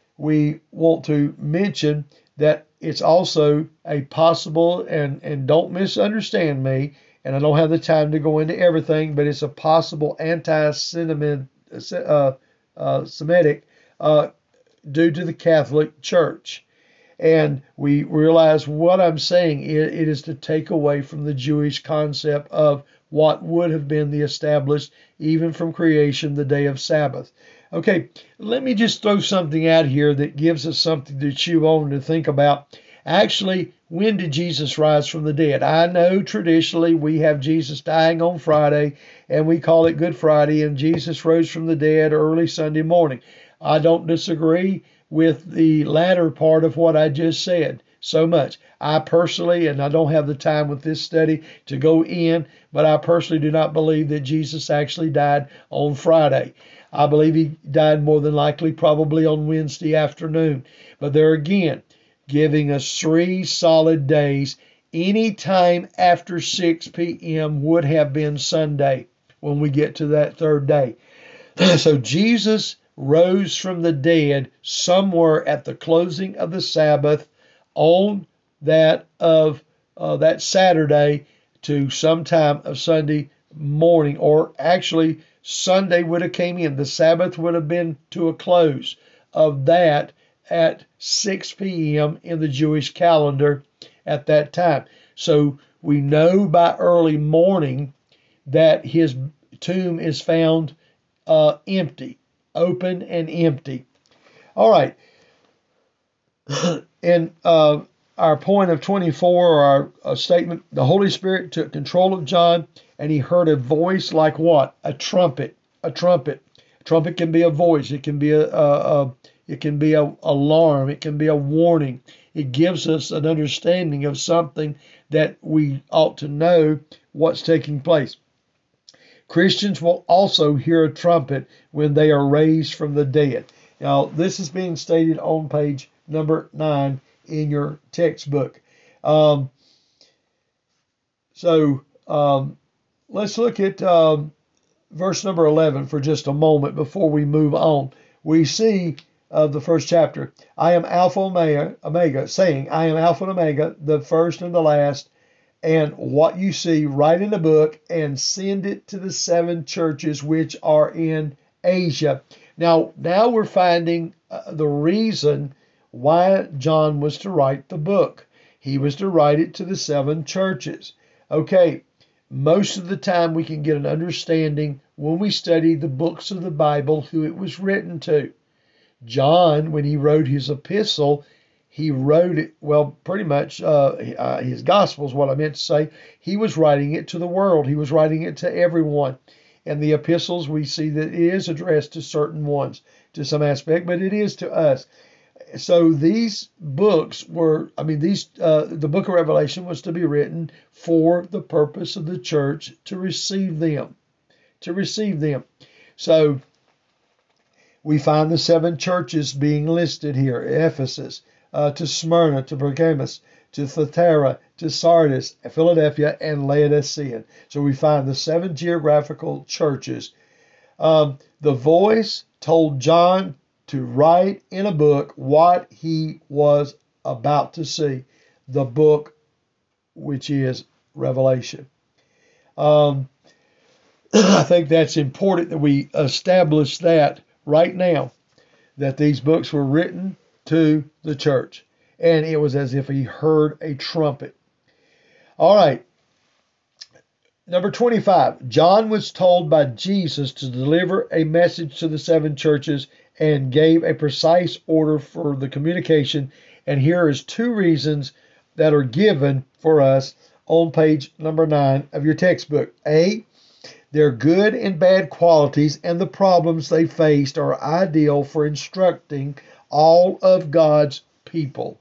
we want to mention that it's also a possible, and, and don't misunderstand me, and I don't have the time to go into everything, but it's a possible anti-Semitic uh, uh, Semitic, uh, due to the Catholic Church. And we realize what I'm saying, it, it is to take away from the Jewish concept of what would have been the established, even from creation, the day of Sabbath. Okay, let me just throw something out here that gives us something to chew on, to think about. Actually, when did Jesus rise from the dead? I know traditionally we have Jesus dying on Friday, and we call it Good Friday, and Jesus rose from the dead early Sunday morning. I don't disagree with the latter part of what I just said so much. I personally, and I don't have the time with this study to go in, but I personally do not believe that Jesus actually died on Friday. I believe he died more than likely probably on Wednesday afternoon. But there again, giving us three solid days, any time after six p.m. would have been Sunday when we get to that third day. So Jesus rose from the dead somewhere at the closing of the Sabbath on that of uh, that Saturday to sometime of Sunday morning, or actually Sunday would have came in. The Sabbath would have been to a close of that at six p.m. in the Jewish calendar at that time. So we know by early morning that his tomb is found uh, empty, open and empty. All right. And uh, our point of twenty-four, or our uh, statement, the Holy Spirit took control of John, and he heard a voice like what? A trumpet. A trumpet. A trumpet can be a voice. It can be a, a, a it can be a alarm. It can be a warning. It gives us an understanding of something that we ought to know what's taking place. Christians will also hear a trumpet when they are raised from the dead. Now, this is being stated on page number nine in your textbook. Um, so um, let's look at um, verse number eleven for just a moment before we move on. We see of uh, the first chapter, I am Alpha Omega, Omega, saying, I am Alpha and Omega, the first and the last, and what you see, write in the book and send it to the seven churches which are in Asia. Now, now we're finding uh, the reason why John was to write the book. He was to write it to the seven churches. Okay, most of the time we can get an understanding when we study the books of the Bible who it was written to. John, when he wrote his epistle, he wrote it, well, pretty much uh, uh, his gospel is what I meant to say. He was writing it to the world. He was writing it to everyone. And the epistles, we see that it is addressed to certain ones to some aspect, but it is to us. So these books were, I mean, these uh, the book of Revelation was to be written for the purpose of the church to receive them, to receive them. So we find the seven churches being listed here: Ephesus, uh, to Smyrna, to Pergamos, to Thyatira, to Sardis, Philadelphia, and Laodicea. So we find the seven geographical churches. Um, the voice told John to write in a book what he was about to see, the book which is Revelation. Um, I think that's important that we establish that right now, that these books were written to the church. And it was as if he heard a trumpet. All right. Number twenty-five, John was told by Jesus to deliver a message to the seven churches and gave a precise order for the communication. And here is two reasons that are given for us on page number nine of your textbook. A, their good and bad qualities and the problems they faced are ideal for instructing all of God's people.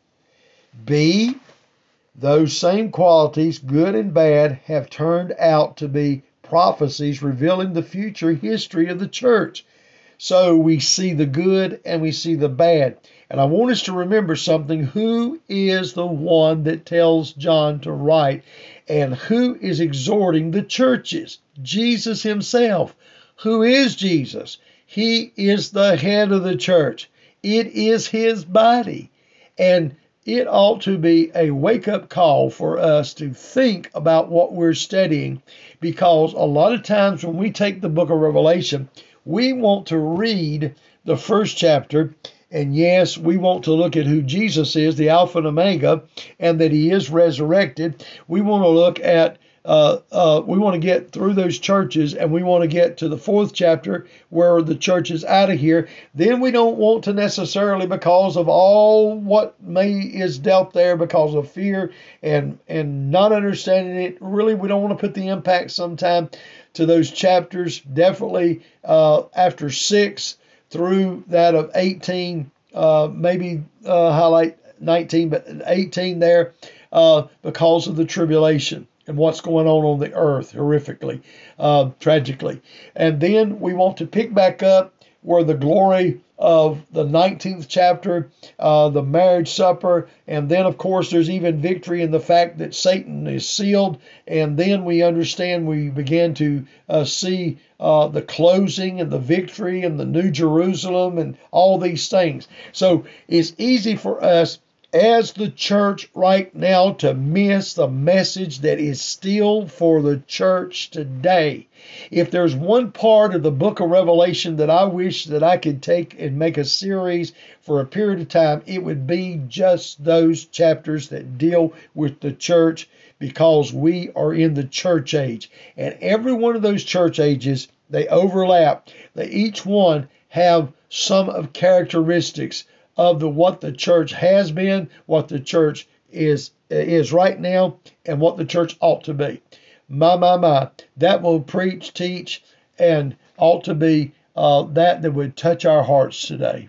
B, those same qualities, good and bad, have turned out to be prophecies revealing the future history of the church. So we see the good and we see the bad. And I want us to remember something. Who is the one that tells John to write? And who is exhorting the churches? Jesus himself. Who is Jesus? He is the head of the church. It is his body. And it ought to be a wake-up call for us to think about what we're studying, because a lot of times when we take the book of Revelation, we want to read the first chapter, and yes, we want to look at who Jesus is, the Alpha and Omega, and that he is resurrected. We want to look at Uh, uh, we want to get through those churches, and we want to get to the fourth chapter where the church is out of here. Then we don't want to necessarily, because of all what may is dealt there, because of fear and and not understanding it, really we don't want to put the impact sometime to those chapters. Definitely uh, after six through that of eighteen, uh, maybe uh, highlight nineteen, but eighteen there, uh, because of the tribulation and what's going on on the earth, horrifically, uh, tragically. And then we want to pick back up where the glory of the nineteenth chapter, uh, the marriage supper, and then, of course, there's even victory in the fact that Satan is sealed. And then we understand, we begin to uh, see uh, the closing and the victory and the New Jerusalem and all these things. So it's easy for us as the church right now to miss the message that is still for the church today. If there's one part of the book of Revelation that I wish that I could take and make a series for a period of time, it would be just those chapters that deal with the church, because we are in the church age. And every one of those church ages, they overlap. They each one have some of characteristics of the what the church has been, what the church is is right now, and what the church ought to be. My, my, my. That will preach, teach, and ought to be uh, that that would touch our hearts today.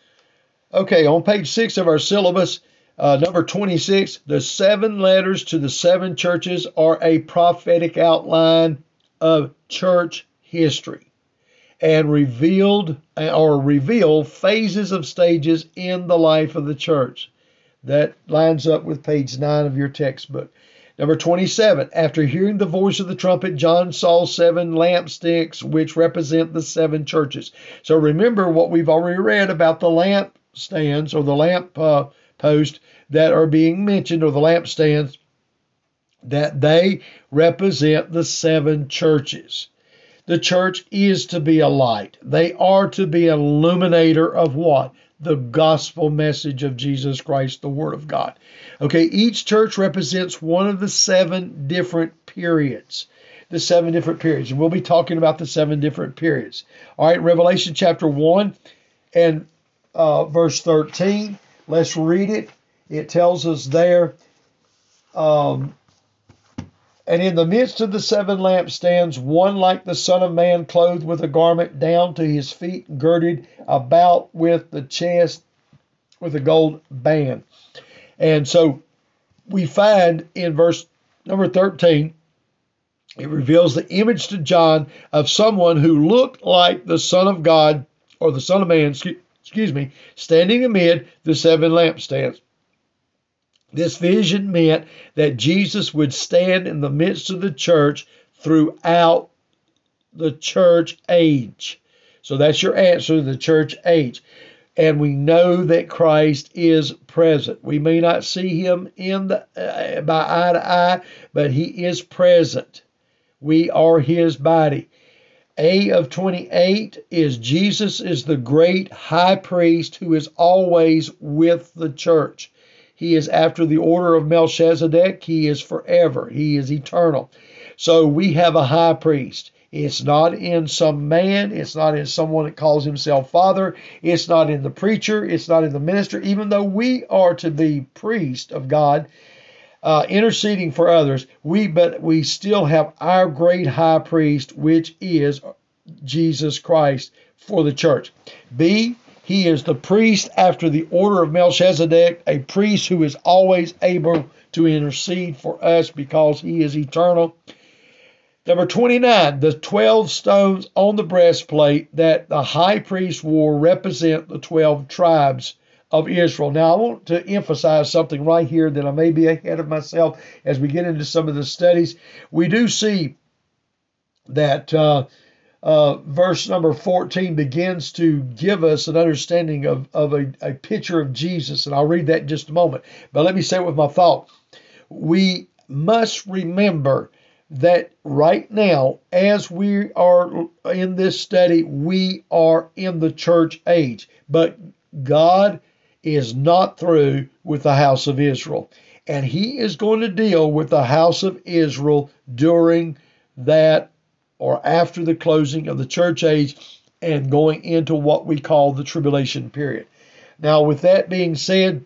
Okay, on page six of our syllabus, uh, number twenty-six, the seven letters to the seven churches are a prophetic outline of church history, and revealed or reveal phases of stages in the life of the church. That lines up with page nine of your textbook. Number twenty-seven, after hearing the voice of the trumpet, John saw seven lampsticks, which represent the seven churches. So remember what we've already read about the lampstands, or the lamp uh, post that are being mentioned, or the lampstands, that they represent the seven churches. The church is to be a light. They are to be an illuminator of what? The gospel message of Jesus Christ, the Word of God. Okay, each church represents one of the seven different periods. The seven different periods. And we'll be talking about the seven different periods. All right, Revelation chapter one and uh, verse thirteen. Let's read it. it tells us there, um, and in the midst of the seven lampstands, one like the Son of Man, clothed with a garment down to his feet, girded about with the chest with a gold band. And so we find in verse number thirteen, it reveals the image to John of someone who looked like the Son of God, or the Son of Man, excuse me, standing amid the seven lampstands. This vision meant that Jesus would stand in the midst of the church throughout the church age. So that's your answer, the church age. And we know that Christ is present. We may not see him in the uh, by eye to eye, but he is present. We are his body. A of twenty-eight is Jesus is the great high priest who is always with the church. He is after the order of Melchizedek. He is forever. He is eternal. So we have a high priest. It's not in some man. It's not in someone that calls himself Father. It's not in the preacher. It's not in the minister. Even though we are to be priest of God, uh, interceding for others, we but we still have our great high priest, which is Jesus Christ for the church. B, he is the priest after the order of Melchizedek, a priest who is always able to intercede for us because he is eternal. Number twenty-nine, the twelve stones on the breastplate that the high priest wore represent the twelve tribes of Israel. Now, I want to emphasize something right here that I may be ahead of myself as we get into some of the studies. We do see that uh, uh, verse number fourteen begins to give us an understanding of, of a, a picture of Jesus, and I'll read that in just a moment. But let me say it with my thought. We must remember that right now, as we are in this study, we are in the church age. But God is not through with the house of Israel. And he is going to deal with the house of Israel during that or after the closing of the church age and going into what we call the tribulation period. Now, with that being said,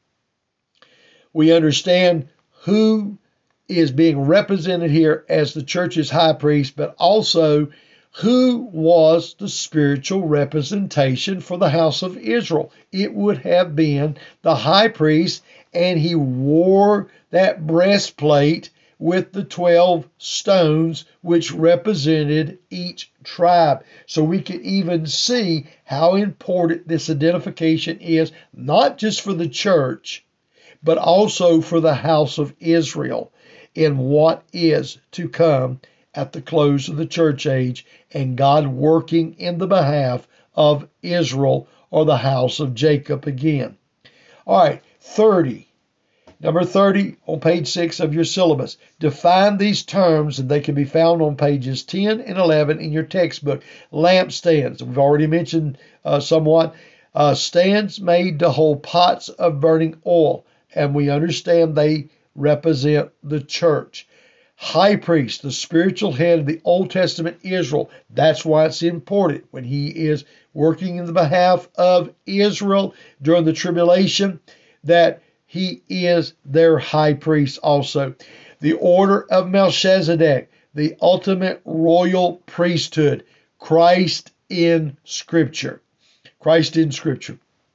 we understand who is being represented here as the church's high priest, but also who was the spiritual representation for the house of Israel. It would have been the high priest, and he wore that breastplate with the twelve stones which represented each tribe. So we can even see how important this identification is, not just for the church, but also for the house of Israel in what is to come at the close of the church age, and God working in the behalf of Israel, or the house of Jacob again. All right, thirty. Number thirty on page six of your syllabus. Define these terms, and they can be found on pages ten and eleven in your textbook. Lampstands, we've already mentioned uh, somewhat. Uh, stands made to hold pots of burning oil, and we understand they represent the church. High priest, the spiritual head of the Old Testament Israel. That's why it's important when he is working in the behalf of Israel during the tribulation, that he is their high priest also. The order of Melchizedek, the ultimate royal priesthood. Christ in Scripture. Christ in Scripture.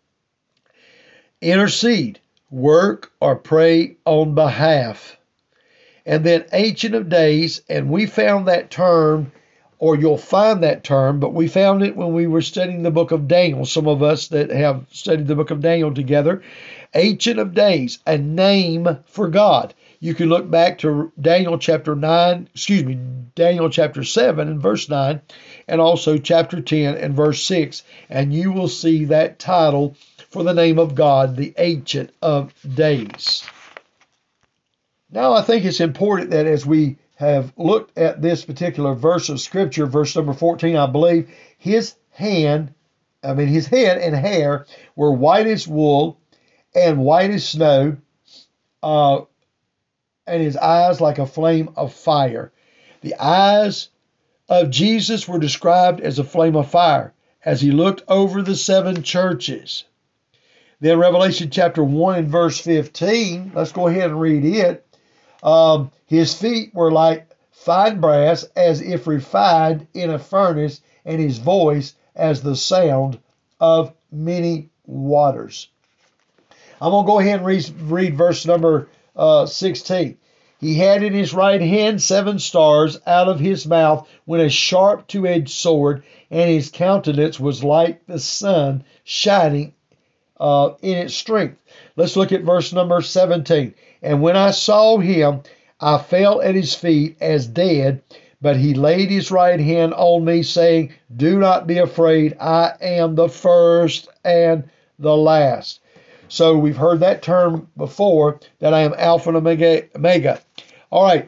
Intercede, work or pray on behalf. And then Ancient of Days, and we found that term, or you'll find that term, but we found it when we were studying the book of Daniel, some of us that have studied the book of Daniel together. Ancient of Days, a name for God. You can look back to Daniel chapter nine, excuse me, Daniel chapter seven and verse nine, and also chapter ten and verse six, and you will see that title for the name of God, the Ancient of Days. Now, I think it's important that as we have looked at this particular verse of Scripture, verse number fourteen, I believe, his hand, I mean, his head and hair were white as wool and white as snow, uh, and his eyes like a flame of fire. The eyes of Jesus were described as a flame of fire as he looked over the seven churches. Then Revelation chapter one and verse fifteen, let's go ahead and read it. Um, his feet were like fine brass, as if refined in a furnace, and his voice as the sound of many waters. I'm going to go ahead and read, read verse number uh, sixteen. He had in his right hand seven stars. Out of his mouth went a sharp two-edged sword, and his countenance was like the sun shining uh, in its strength. Let's look at verse number seventeen. And when I saw him, I fell at his feet as dead, but he laid his right hand on me, saying, do not be afraid. I am the first and the last. So we've heard that term before, that I am Alpha and Omega. All right.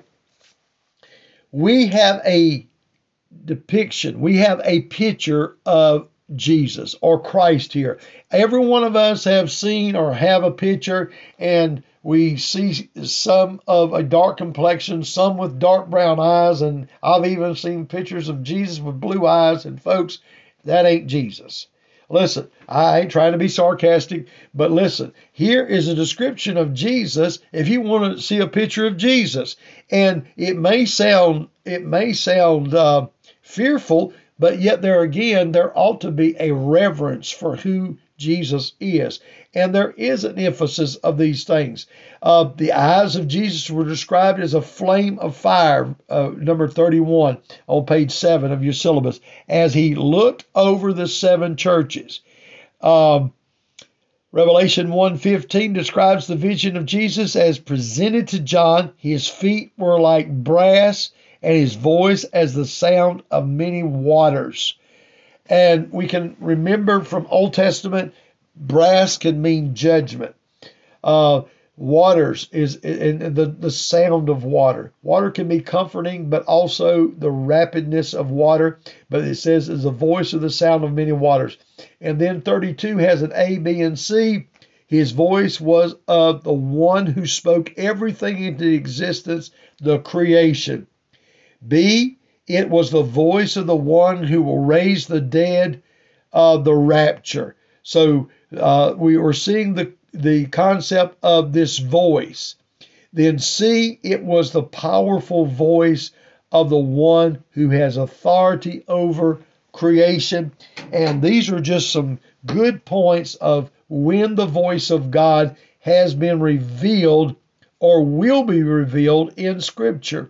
We have a depiction. We have a picture of Jesus or Christ here. Every one of us have seen or have a picture, and we see some of a dark complexion, some with dark brown eyes, and I've even seen pictures of Jesus with blue eyes, and folks, that ain't Jesus. Listen, I ain't trying to be sarcastic, but listen, here is a description of Jesus if you want to see a picture of Jesus. And it may sound, it may sound uh, fearful, but yet there again, there ought to be a reverence for who Jesus is. And there is an emphasis of these things. Uh, the eyes of Jesus were described as a flame of fire, uh, number thirty-one on page seven of your syllabus, as he looked over the seven churches. Um, Revelation one fifteen describes the vision of Jesus as presented to John. His feet were like brass, and his voice as the sound of many waters. And we can remember from Old Testament, brass can mean judgment. Uh, waters is and the, the sound of water. Water can be comforting, but also the rapidness of water. But it says is the voice of the sound of many waters. And then thirty-two has an A, B, and C. His voice was of the one who spoke everything into existence, the creation. B, it was the voice of the one who will raise the dead, uh, the rapture. So uh, we were seeing the, the concept of this voice. Then C, it was the powerful voice of the one who has authority over creation. And these are just some good points of when the voice of God has been revealed or will be revealed in Scripture.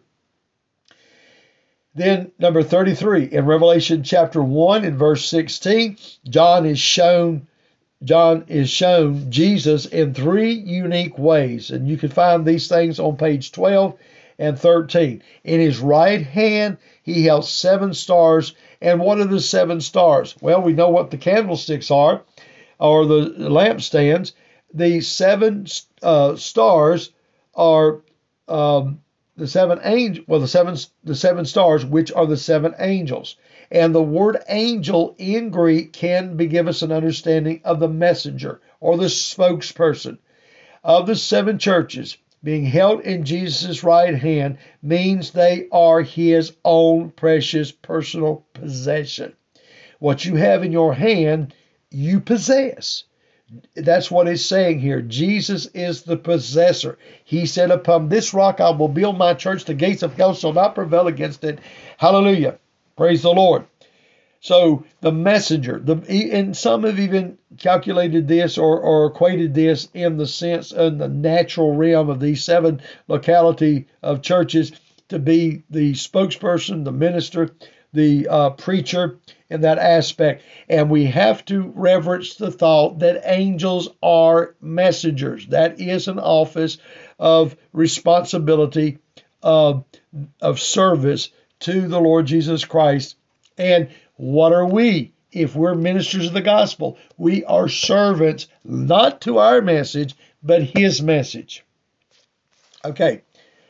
Then number thirty-three, in Revelation chapter one and verse sixteen, John is shown John is shown Jesus in three unique ways. And you can find these things on page twelve and thirteen. In his right hand, he held seven stars. And what are the seven stars? Well, we know what the candlesticks are, or the lampstands. The seven uh, stars are um, the seven angels, well, the seven, the seven stars, which are the seven angels. And the word angel in Greek can be, give us an understanding of the messenger or the spokesperson of the seven churches. Being held in Jesus' right hand means they are his own precious personal possession. What you have in your hand, you possess. That's what it's saying here. Jesus is the possessor. He said, upon this rock I will build my church. The gates of hell shall not prevail against it. Hallelujah. Praise the Lord. So the messenger, the, and some have even calculated this or, or equated this in the sense in the natural realm of these seven locality of churches to be the spokesperson, the minister, the uh, preacher in that aspect. And we have to reverence the thought that angels are messengers. That is an office of responsibility, of, of service to the Lord Jesus Christ. And what are we? If we're ministers of the gospel, we are servants, not to our message, but his message. Okay.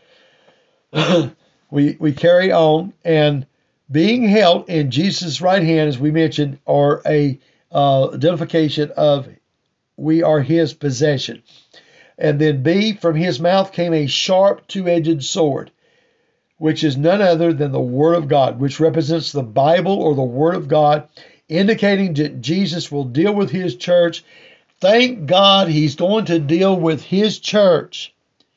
we we carry on, and being held in Jesus' right hand, as we mentioned, are a uh, identification of we are his possession. And then B, from his mouth came a sharp two-edged sword, which is none other than the Word of God, which represents the Bible or the Word of God, indicating that Jesus will deal with his church Thank God he's going to deal with his church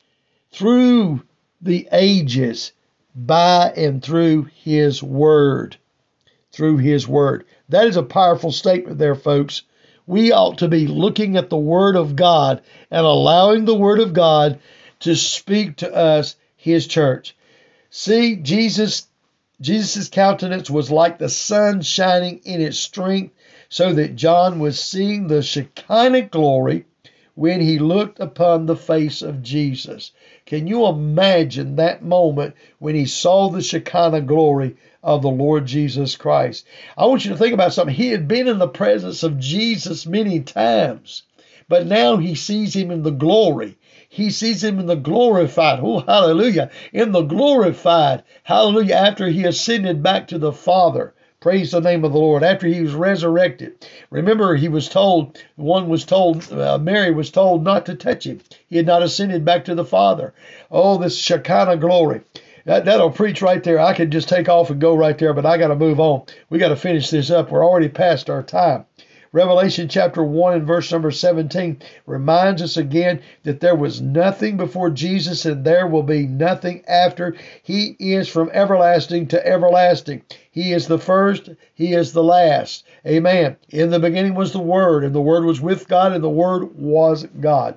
through the ages by and through his word. Through his word. That is a powerful statement there, folks. We ought to be looking at the word of God and allowing the word of God to speak to us, his church. See, Jesus, Jesus' countenance was like the sun shining in its strength, so that John was seeing the Shekinah glory when he looked upon the face of Jesus. Can you imagine that moment when he saw the Shekinah glory of the Lord Jesus Christ? I want you to think about something. He had been in the presence of Jesus many times, but now he sees him in the glory. He sees him in the glorified, oh, hallelujah, in the glorified, hallelujah, after he ascended back to the Father. Praise the name of the Lord. After he was resurrected. Remember, he was told, one was told, uh, Mary was told not to touch him. He had not ascended back to the Father. Oh, this Shekinah glory. That, that'll preach right there. I could just take off and go right there, but I got to move on. We got to finish this up. We're already past our time. Revelation chapter one and verse number seventeen reminds us again that there was nothing before Jesus and there will be nothing after. He is from everlasting to everlasting. He is the first, he is the last. Amen. In the beginning was the Word, and the Word was with God, and the Word was God.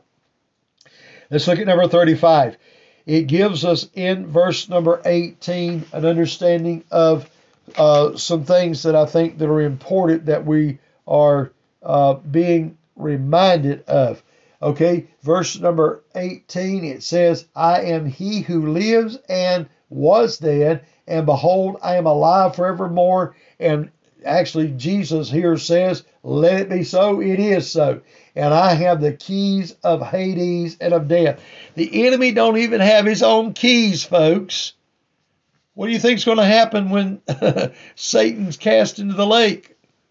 Let's look at number thirty-five. It gives us in verse number eighteen an understanding of uh, some things that I think that are important that we are uh, being reminded of. Okay, verse number eighteen, it says, I am he who lives and was dead, and behold, I am alive forevermore. And actually, Jesus here says, let it be so, it is so. And I have the keys of Hades and of death. The enemy don't even have his own keys, folks. What do you think is going to happen when Satan's cast into the lake?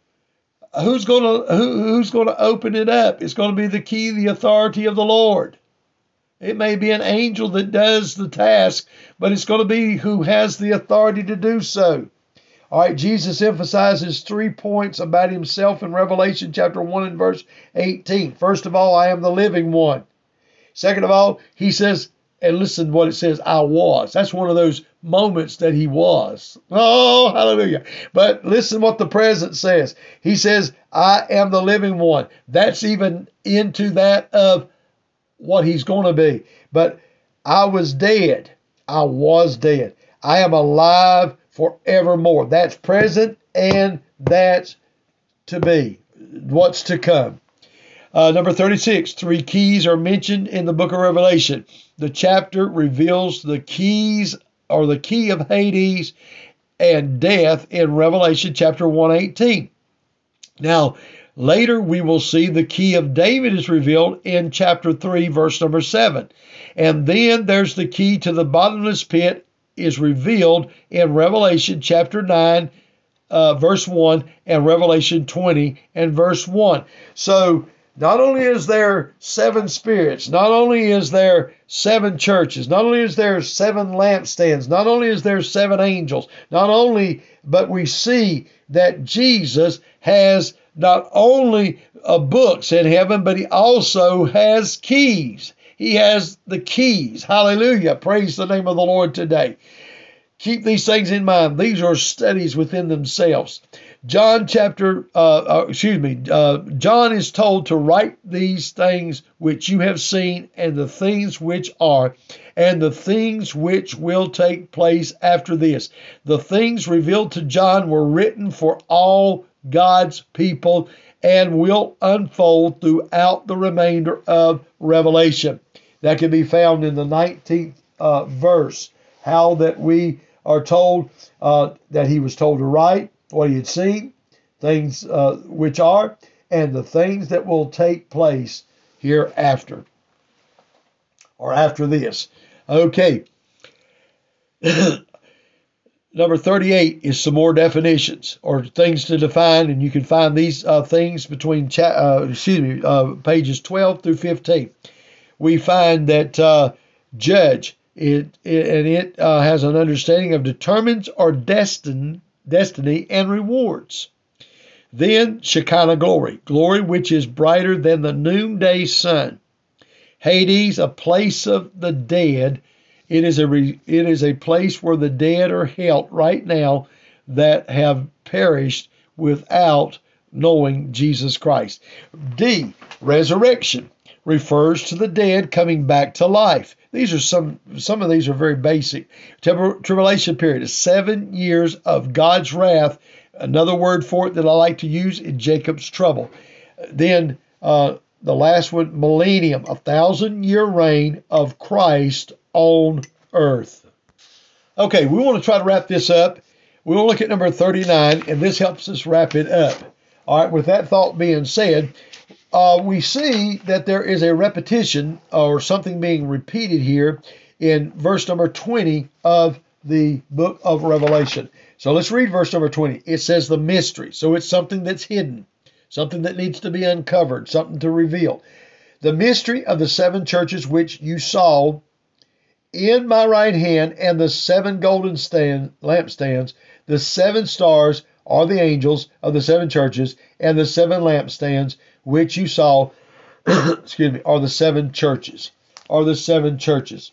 Who's going to who, who's going to open it up? It's going to be the key, the authority of the Lord. It may be an angel that does the task, but it's going to be who has the authority to do so. All right, Jesus emphasizes three points about himself in Revelation chapter one and verse eighteen. First of all, I am the living one. Second of all, he says, and listen to what it says, I was. That's one of those moments that he was. Oh, hallelujah. But listen what the present says. He says, I am the living one. That's even into that of what he's going to be. But I was dead. I was dead. I am alive forevermore. That's present and that's to be. What's to come. Uh, number thirty-six, three keys are mentioned in the book of Revelation. The chapter reveals the keys or the key of Hades and death in Revelation chapter one eighteen. Now, later we will see the key of David is revealed in chapter three, verse number seven. And then there's the key to the bottomless pit is revealed in Revelation chapter nine, uh, verse one, and Revelation twenty and verse one. So, not only is there seven spirits, not only is there seven churches, not only is there seven lampstands, not only is there seven angels, not only, but we see that Jesus has not only uh, books in heaven, but he also has keys. He has the keys. Hallelujah. Praise the name of the Lord today. Keep these things in mind. These are studies within themselves. John chapter, uh, uh, excuse me, uh, John is told to write these things which you have seen and the things which are and the things which will take place after this. The things revealed to John were written for all God's people and will unfold throughout the remainder of Revelation. That can be found in the nineteenth uh, verse, how that we are told uh, that he was told to write what he had seen, things uh, which are, and the things that will take place hereafter, or after this. Okay. Number thirty-eight is some more definitions or things to define, and you can find these uh, things between cha- uh, excuse me uh, pages twelve through fifteen. We find that uh, judge it, it and it uh, has an understanding of determines or destined destiny and rewards. Then Shekinah glory, glory which is brighter than the noonday sun. Hades, a place of the dead. It is a re, it is a place where the dead are held right now that have perished without knowing Jesus Christ. D, resurrection, refers to the dead coming back to life. These are some some of these are very basic. Tribulation period is seven years of God's wrath. Another word for it that I like to use is Jacob's trouble. Then uh, the last one, millennium, a thousand year reign of Christ on earth. Okay, we want to try to wrap this up. We'll look at number thirty-nine, and this helps us wrap it up. All right, with that thought being said, uh, we see that there is a repetition or something being repeated here in verse number twenty of the book of Revelation. So let's read verse number twenty. It says the mystery. So it's something that's hidden, something that needs to be uncovered, something to reveal. The mystery of the seven churches which you saw in my right hand, and the seven golden stand, lampstands, the seven stars are the angels of the seven churches, and the seven lampstands which you saw, excuse me, are the seven churches, are the seven churches.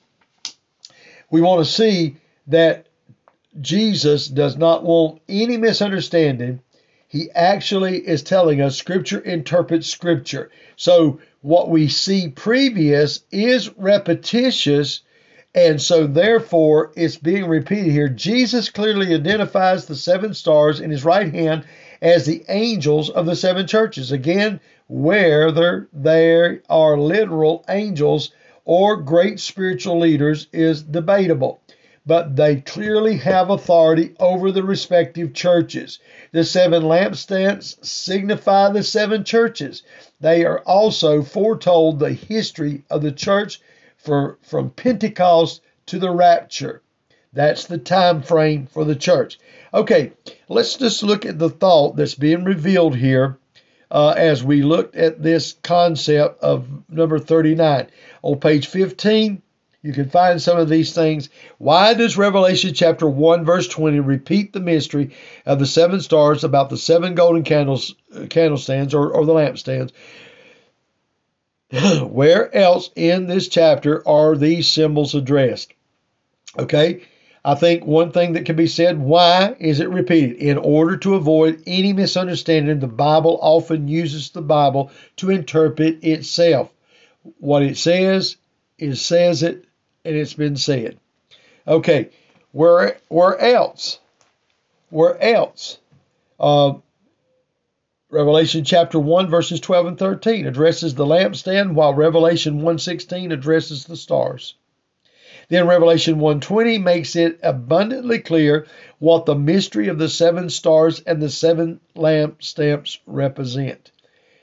We want to see that Jesus does not want any misunderstanding. He actually is telling us Scripture interprets Scripture. So what we see previous is repetitious, and so therefore it's being repeated here. Jesus clearly identifies the seven stars in his right hand as the angels of the seven churches. Again, whether they are literal angels or great spiritual leaders is debatable, but they clearly have authority over the respective churches. The seven lampstands signify the seven churches. They are also foretold the history of the church for from Pentecost to the rapture. That's the time frame for the church. Okay, let's just look at the thought that's being revealed here uh, as we looked at this concept of number thirty-nine. On page fifteen, you can find some of these things. Why does Revelation chapter one, verse twenty repeat the mystery of the seven stars about the seven golden candles, uh, candlestands or, or the lampstands? Where else in this chapter are these symbols addressed? Okay, I think one thing that can be said, why is it repeated? In order to avoid any misunderstanding, the Bible often uses the Bible to interpret itself. What it says, it says it, and it's been said. Okay, where where else? Where else? Uh, Revelation chapter one, verses twelve and thirteen addresses the lampstand, while Revelation one sixteen addresses the stars. Then Revelation one twenty makes it abundantly clear what the mystery of the seven stars and the seven lampstands represent.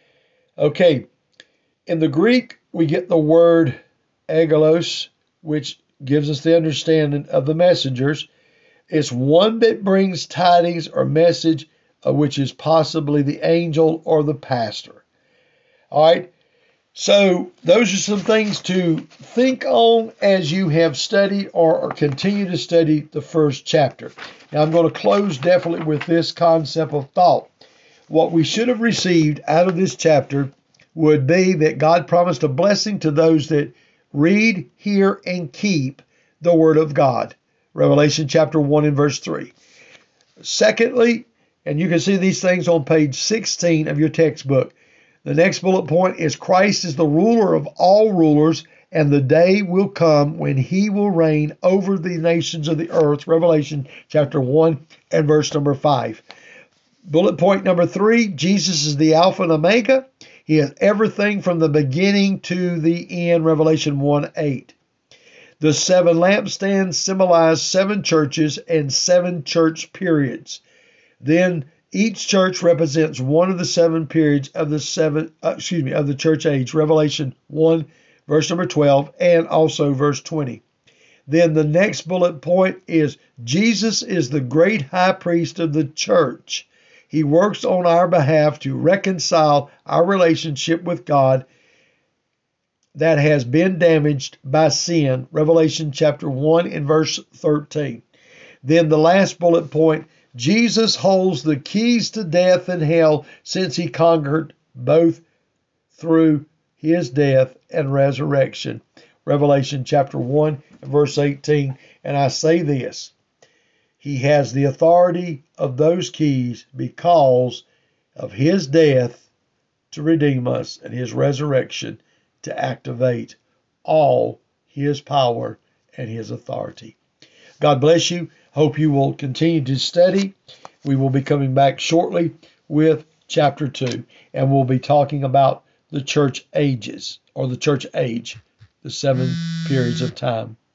Okay, in the Greek, we get the word angelos, which gives us the understanding of the messengers. It's one that brings tidings or message, uh, which is possibly the angel or the pastor. All right. So those are some things to think on as you have studied or, or continue to study the first chapter. Now I'm going to close definitely with this concept of thought. What we should have received out of this chapter would be that God promised a blessing to those that read, hear, and keep the Word of God. Revelation chapter one and verse three. Secondly, and you can see these things on page sixteen of your textbook, the next bullet point is Christ is the ruler of all rulers, and the day will come when he will reign over the nations of the earth. Revelation chapter one and verse number five. Bullet point number three, Jesus is the Alpha and Omega. He is everything from the beginning to the end. Revelation one eight. The seven lampstands symbolize seven churches and seven church periods. Then each church represents one of the seven periods of the seven, uh, excuse me, of the church age. Revelation one, verse number twelve, and also verse twenty. Then the next bullet point is Jesus is the great high priest of the church. He works on our behalf to reconcile our relationship with God that has been damaged by sin. Revelation chapter one and verse thirteen. Then the last bullet point, Jesus holds the keys to death and hell since he conquered both through his death and resurrection. Revelation chapter one and verse eighteen. And I say this, he has the authority of those keys because of his death to redeem us and his resurrection to activate all his power and his authority. God bless you. Hope you will continue to study. We will be coming back shortly with chapter two, and we'll be talking about the church ages, or the church age, the seven periods of time.